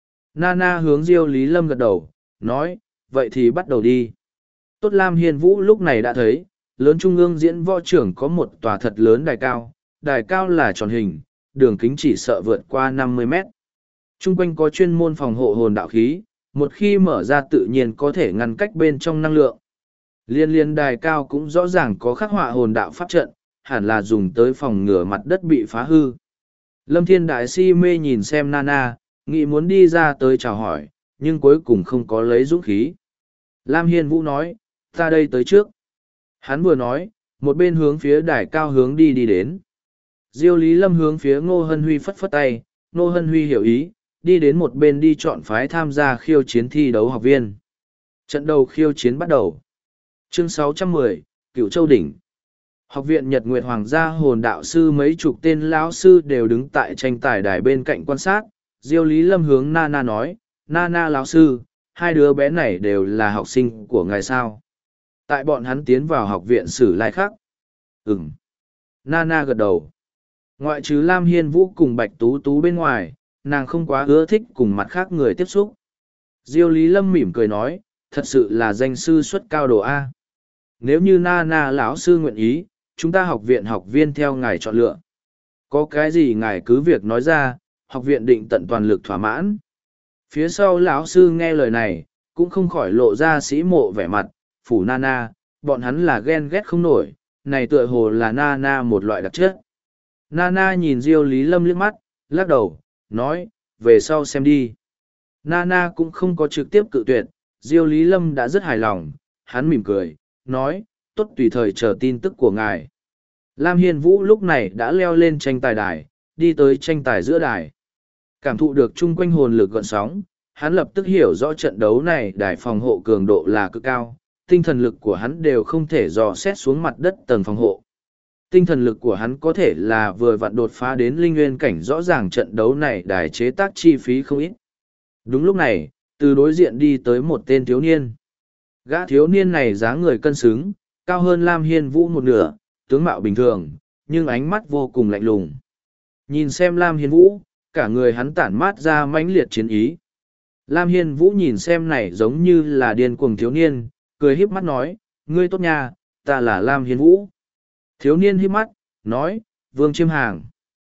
Nana hướng Diêu Lý Lâm gật đầu, nói, vậy thì bắt đầu đi. Tốt Lam Hiên Vũ lúc này đã thấy, lớn trung ương diễn võ trưởng có một tòa thật lớn đài cao, đài cao là tròn hình, đường kính chỉ sợ vượt qua năm mươi mét. Trung quanh có chuyên môn phòng hộ hồn đạo khí, một khi mở ra tự nhiên có thể ngăn cách bên trong năng lượng. Liên liên đài cao cũng rõ ràng có khắc họa hồn đạo pháp trận, hẳn là dùng tới phòng ngừa mặt đất bị phá hư. Lâm Thiên Đại si mê nhìn xem Nana, nghĩ muốn đi ra tới chào hỏi, nhưng cuối cùng không có lấy dũng khí. Lam Hiên Vũ nói, ta đây tới trước. Hắn vừa nói, một bên hướng phía đài cao hướng đi đi đến. Diêu Lý Lâm hướng phía Ngô Hân Huy phất phất tay, Ngô Hân Huy hiểu ý, đi đến một bên đi chọn phái tham gia khiêu chiến thi đấu học viên. Trận đầu khiêu chiến bắt đầu. Chương sáu trăm mười, Cửu Châu Đỉnh. Học viện Nhật Nguyệt Hoàng gia hồn đạo sư mấy chục tên lão sư đều đứng tại tranh tài đài bên cạnh quan sát. Diêu Lý Lâm hướng Nana nói, Nana lão sư, hai đứa bé này đều là học sinh của ngài sao? Tại bọn hắn tiến vào học viện sử lai khắc. Ừm. Nana gật đầu. Ngoại trừ Lam Hiên Vũ cùng Bạch Tú Tú bên ngoài, nàng không quá ưa thích cùng mặt khác người tiếp xúc. Diêu Lý Lâm mỉm cười nói, thật sự là danh sư xuất cao đồ A. Nếu như Nana lão sư nguyện ý, chúng ta học viện học viên theo ngài chọn lựa. Có cái gì ngài cứ việc nói ra, học viện định tận toàn lực thỏa mãn. Phía sau lão sư nghe lời này, cũng không khỏi lộ ra sĩ mộ vẻ mặt, phủ Nana, bọn hắn là ghen ghét không nổi, này tựa hồ là Nana một loại đặc chất. Nana nhìn Diêu Lý Lâm liếc mắt, lắc đầu, nói, về sau xem đi. Nana cũng không có trực tiếp cự tuyệt, Diêu Lý Lâm đã rất hài lòng, hắn mỉm cười, nói, tốt tùy thời chờ tin tức của ngài. Lam Hiên Vũ lúc này đã leo lên tranh tài đài, đi tới tranh tài giữa đài. Cảm thụ được chung quanh hồn lực gợn sóng, hắn lập tức hiểu rõ trận đấu này đài phòng hộ cường độ là cực cao, tinh thần lực của hắn đều không thể dò xét xuống mặt đất tầng phòng hộ. Tinh thần lực của hắn có thể là vừa vặn đột phá đến linh nguyên cảnh, rõ ràng trận đấu này đài chế tác chi phí không ít. Đúng lúc này, từ đối diện đi tới một tên thiếu niên. Gã thiếu niên này dáng người cân xứng, cao hơn Lam Hiên Vũ một nửa, tướng mạo bình thường, nhưng ánh mắt vô cùng lạnh lùng. Nhìn xem Lam Hiên Vũ, cả người hắn tản mát ra mãnh liệt chiến ý. Lam Hiên Vũ nhìn xem này giống như là điên cuồng thiếu niên, cười híp mắt nói, ngươi tốt nha, ta là Lam Hiên Vũ. Thiếu niên híp mắt, nói, Vương Chiêm Hàng.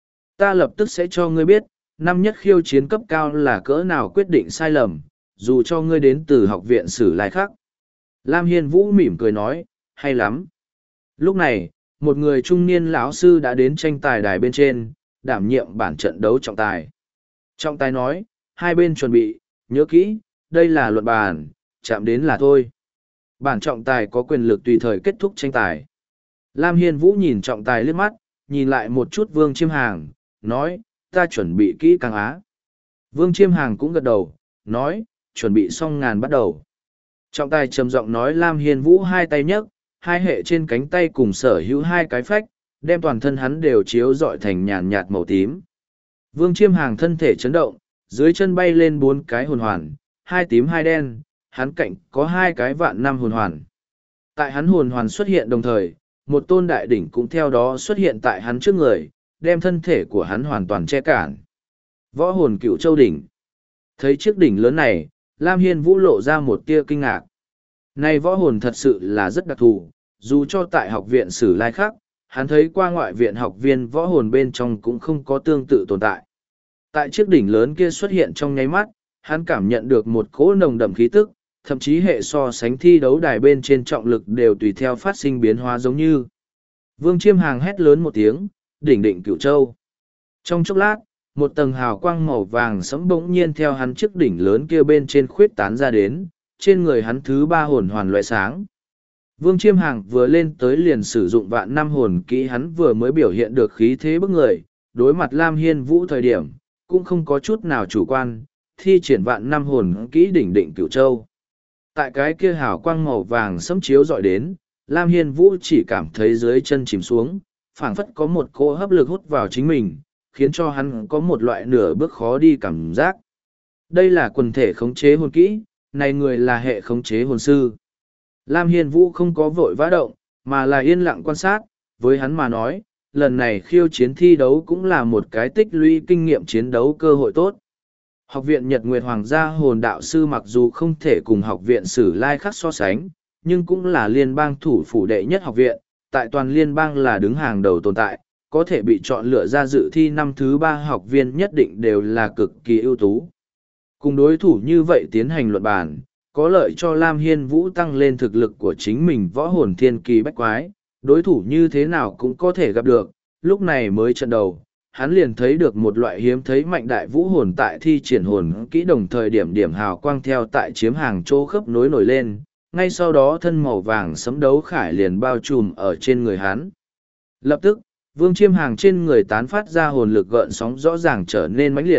Ta lập tức sẽ cho ngươi biết, năm nhất khiêu chiến cấp cao là cỡ nào quyết định sai lầm, dù cho ngươi đến từ học viện Sử Lai Khắc. Lam Hiên Vũ mỉm cười nói, hay lắm. Lúc này, một người trung niên lão sư đã đến tranh tài đài bên trên, đảm nhiệm bản trận đấu trọng tài. Trọng tài nói, hai bên chuẩn bị, nhớ kỹ, đây là luận bàn, chạm đến là thôi. Bản trọng tài có quyền lực tùy thời kết thúc tranh tài. Lam Hiên Vũ nhìn trọng tài liếc mắt, nhìn lại một chút Vương Chiêm Hàng, nói, ta chuẩn bị kỹ càng á. Vương Chiêm Hàng cũng gật đầu, nói, chuẩn bị xong ngàn bắt đầu. Trọng tài trầm giọng nói Lam Hiên Vũ hai tay nhấc, hai hệ trên cánh tay cùng sở hữu hai cái phách, đem toàn thân hắn đều chiếu rọi thành nhàn nhạt màu tím. Vương Chiêm Hàng thân thể chấn động, dưới chân bay lên bốn cái hồn hoàn, hai tím hai đen, hắn cạnh có hai cái vạn năm hồn hoàn. Tại hắn hồn hoàn xuất hiện đồng thời, một tôn đại đỉnh cũng theo đó xuất hiện tại hắn trước người, đem thân thể của hắn hoàn toàn che cản. Võ hồn Cựu Châu đỉnh. Thấy chiếc đỉnh lớn này, Lam Hiên Vũ lộ ra một tia kinh ngạc. Này võ hồn thật sự là rất đặc thù, dù cho tại học viện Sử Lai Khắc, hắn thấy qua ngoại viện học viên võ hồn bên trong cũng không có tương tự tồn tại. Tại chiếc đỉnh lớn kia xuất hiện trong nháy mắt, hắn cảm nhận được một cỗ nồng đậm khí tức, thậm chí hệ so sánh thi đấu đài bên trên trọng lực đều tùy theo phát sinh biến hóa giống như. Vương Chiêm Hàng hét lớn một tiếng, đỉnh định Cửu Châu. Trong chốc lát, một tầng hào quang màu vàng sẫm bỗng nhiên theo hắn chiếc đỉnh lớn kia bên trên khuyết tán ra đến, trên người hắn thứ ba hồn hoàn loại sáng. Vương Chiêm Hàng vừa lên tới liền sử dụng vạn năm hồn kỹ, hắn vừa mới biểu hiện được khí thế bức người, đối mặt Lam Hiên Vũ thời điểm, cũng không có chút nào chủ quan, thi triển vạn năm hồn kỹ đỉnh định Cửu Châu. Tại cái kia hào quang màu vàng sẫm chiếu dọi đến, Lam Hiên Vũ chỉ cảm thấy dưới chân chìm xuống, phảng phất có một cỗ hấp lực hút vào chính mình, khiến cho hắn có một loại nửa bước khó đi cảm giác. Đây là quần thể khống chế hồn kỹ, này người là hệ khống chế hồn sư. Lam Hiên Vũ không có vội vã động, mà là yên lặng quan sát, với hắn mà nói, lần này khiêu chiến thi đấu cũng là một cái tích lũy kinh nghiệm chiến đấu cơ hội tốt. Học viện Nhật Nguyệt Hoàng gia hồn đạo sư mặc dù không thể cùng học viện Sử Lai Khắc so sánh, nhưng cũng là liên bang thủ phủ đệ nhất học viện, tại toàn liên bang là đứng hàng đầu tồn tại, có thể bị chọn lựa ra dự thi năm thứ ba học viên nhất định đều là cực kỳ ưu tú. Cùng đối thủ như vậy tiến hành luận bàn, có lợi cho Lam Hiên Vũ tăng lên thực lực của chính mình võ hồn thiên kỳ bách quái, đối thủ như thế nào cũng có thể gặp được, lúc này mới trận đầu, hắn liền thấy được một loại hiếm thấy mạnh đại vũ hồn tại thi triển hồn kỹ đồng thời điểm điểm hào quang theo tại chiếm hàng chỗ khớp nối nổi lên, ngay sau đó thân màu vàng sấm đấu khải liền bao trùm ở trên người hắn. Lập tức, Vương Chiêm Hàng trên người tán phát ra hồn lực gợn sóng rõ ràng trở nên mãnh liệt.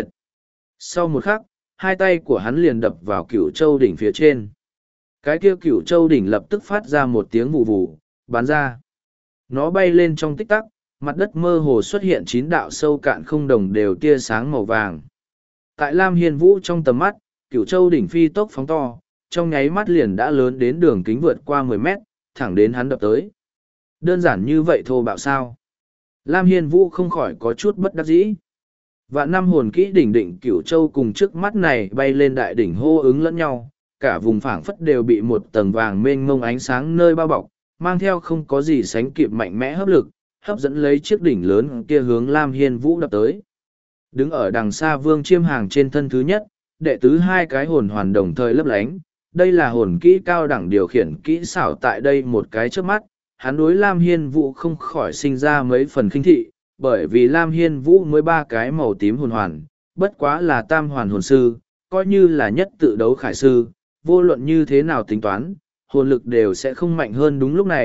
Sau một khắc, hai tay của hắn liền đập vào Cửu Châu đỉnh phía trên. Cái kia Cửu Châu đỉnh lập tức phát ra một tiếng vù vù, bắn ra. Nó bay lên trong tích tắc, mặt đất mơ hồ xuất hiện chín đạo sâu cạn không đồng đều tia sáng màu vàng. Tại Lam Hiên Vũ trong tầm mắt, Cửu Châu đỉnh phi tốc phóng to, trong nháy mắt liền đã lớn đến đường kính vượt qua mười mét, thẳng đến hắn đập tới. Đơn giản như vậy thô bạo sao? Lam Hiên Vũ không khỏi có chút bất đắc dĩ. Vạn năm hồn kỹ đỉnh định Cửu Châu cùng trước mắt này bay lên đại đỉnh hô ứng lẫn nhau, cả vùng phảng phất đều bị một tầng vàng mênh mông ánh sáng nơi bao bọc, mang theo không có gì sánh kịp mạnh mẽ hấp lực, hấp dẫn lấy chiếc đỉnh lớn kia hướng Lam Hiên Vũ đập tới. Đứng ở đằng xa Vương Chiêm Hàng trên thân thứ nhất, đệ tứ hai cái hồn hoàn đồng thời lấp lánh, đây là hồn kỹ cao đẳng điều khiển kỹ xảo tại đây một cái trước mắt, hắn đối Lam Hiên Vũ không khỏi sinh ra mấy phần khinh thị, bởi vì Lam Hiên Vũ mới ba cái màu tím hồn hoàn, bất quá là tam hoàn hồn sư, coi như là nhất tự đấu khải sư, vô luận như thế nào tính toán, hồn lực đều sẽ không mạnh hơn đúng lúc này.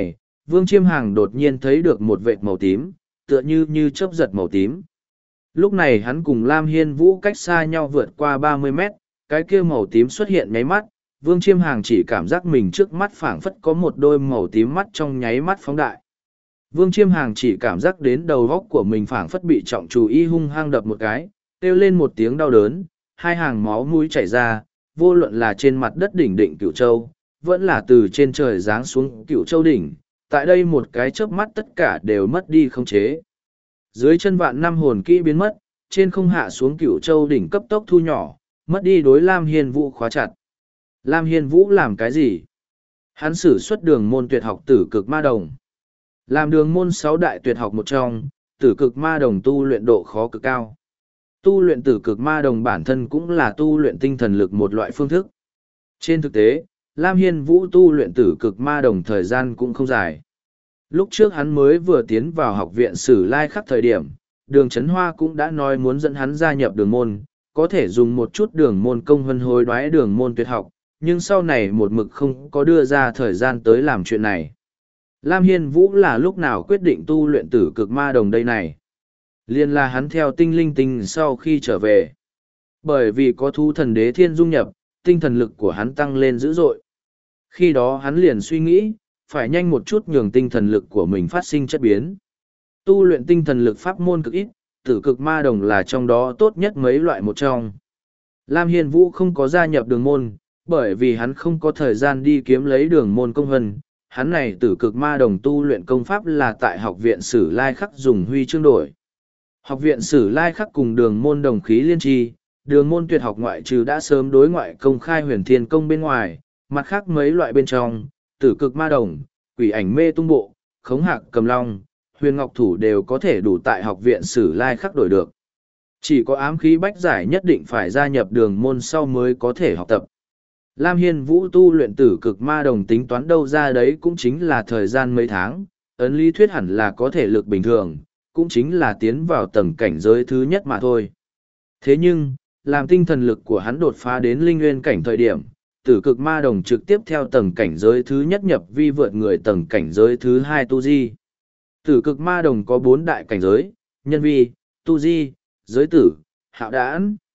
Vương Chiêm Hàng đột nhiên thấy được một vệt màu tím, tựa như như chớp giật màu tím. Lúc này hắn cùng Lam Hiên Vũ cách xa nhau vượt qua ba mươi mét, cái kia màu tím xuất hiện nháy mắt, Vương Chiêm Hàng chỉ cảm giác mình trước mắt phảng phất có một đôi màu tím mắt trong nháy mắt phóng đại. Vương Chiêm Hàng chỉ cảm giác đến đầu góc của mình phảng phất bị trọng chú y hung hăng đập một cái, kêu lên một tiếng đau đớn, hai hàng máu mũi chảy ra, vô luận là trên mặt đất đỉnh Định Cửu Châu, vẫn là từ trên trời giáng xuống Cửu Châu đỉnh, tại đây một cái chớp mắt tất cả đều mất đi khống chế. Dưới chân vạn năm hồn kỹ biến mất, trên không hạ xuống Cửu Châu đỉnh cấp tốc thu nhỏ, mất đi đối Lam Hiên Vũ khóa chặt. Lam Hiên Vũ làm cái gì? Hắn sử xuất đường môn tuyệt học Tử Cực Ma Đồng. Làm đường môn sáu đại tuyệt học một trong, Tử Cực Ma Đồng tu luyện độ khó cực cao. Tu luyện Tử Cực Ma Đồng bản thân cũng là tu luyện tinh thần lực một loại phương thức. Trên thực tế, Lam Hiên Vũ tu luyện Tử Cực Ma Đồng thời gian cũng không dài. Lúc trước hắn mới vừa tiến vào học viện Sử Lai Khắc thời điểm, Đường Chấn Hoa cũng đã nói muốn dẫn hắn gia nhập đường môn, có thể dùng một chút đường môn công hân hối đoái đường môn tuyệt học, nhưng sau này một mực không có đưa ra thời gian tới làm chuyện này. Lam Hiên Vũ là lúc nào quyết định tu luyện Tử Cực Ma Đồng đây này? Liên là hắn theo tinh linh tinh sau khi trở về. Bởi vì có thú thần đế thiên dung nhập, tinh thần lực của hắn tăng lên dữ dội. Khi đó hắn liền suy nghĩ, phải nhanh một chút nhường tinh thần lực của mình phát sinh chất biến. Tu luyện tinh thần lực pháp môn cực ít, Tử Cực Ma Đồng là trong đó tốt nhất mấy loại một trong. Lam Hiên Vũ không có gia nhập đường môn, bởi vì hắn không có thời gian đi kiếm lấy đường môn công hân. Hắn này Tử Cực Ma Đồng tu luyện công pháp là tại học viện Sử Lai Khắc dùng huy chương đổi. Học viện Sử Lai Khắc cùng đường môn đồng khí liên tri, đường môn tuyệt học ngoại trừ đã sớm đối ngoại công khai huyền thiên công bên ngoài, mặt khác mấy loại bên trong, Tử Cực Ma Đồng, Quỷ Ảnh Mê Tung Bộ, Khống Hạc Cầm Long, Huyền Ngọc Thủ đều có thể đủ tại học viện Sử Lai Khắc đổi được. Chỉ có ám khí bách giải nhất định phải gia nhập đường môn sau mới có thể học tập. Lam Hiên Vũ tu luyện Tử Cực Ma Đồng tính toán đâu ra đấy cũng chính là thời gian mấy tháng, ấn lý thuyết hẳn là có thể lực bình thường, cũng chính là tiến vào tầng cảnh giới thứ nhất mà thôi. Thế nhưng, làm tinh thần lực của hắn đột phá đến linh nguyên cảnh thời điểm, Tử Cực Ma Đồng trực tiếp theo tầng cảnh giới thứ nhất nhập vi vượt người tầng cảnh giới thứ hai tu di. Tử Cực Ma Đồng có bốn đại cảnh giới, nhân vi, tu di, giới tử, hạo đãn.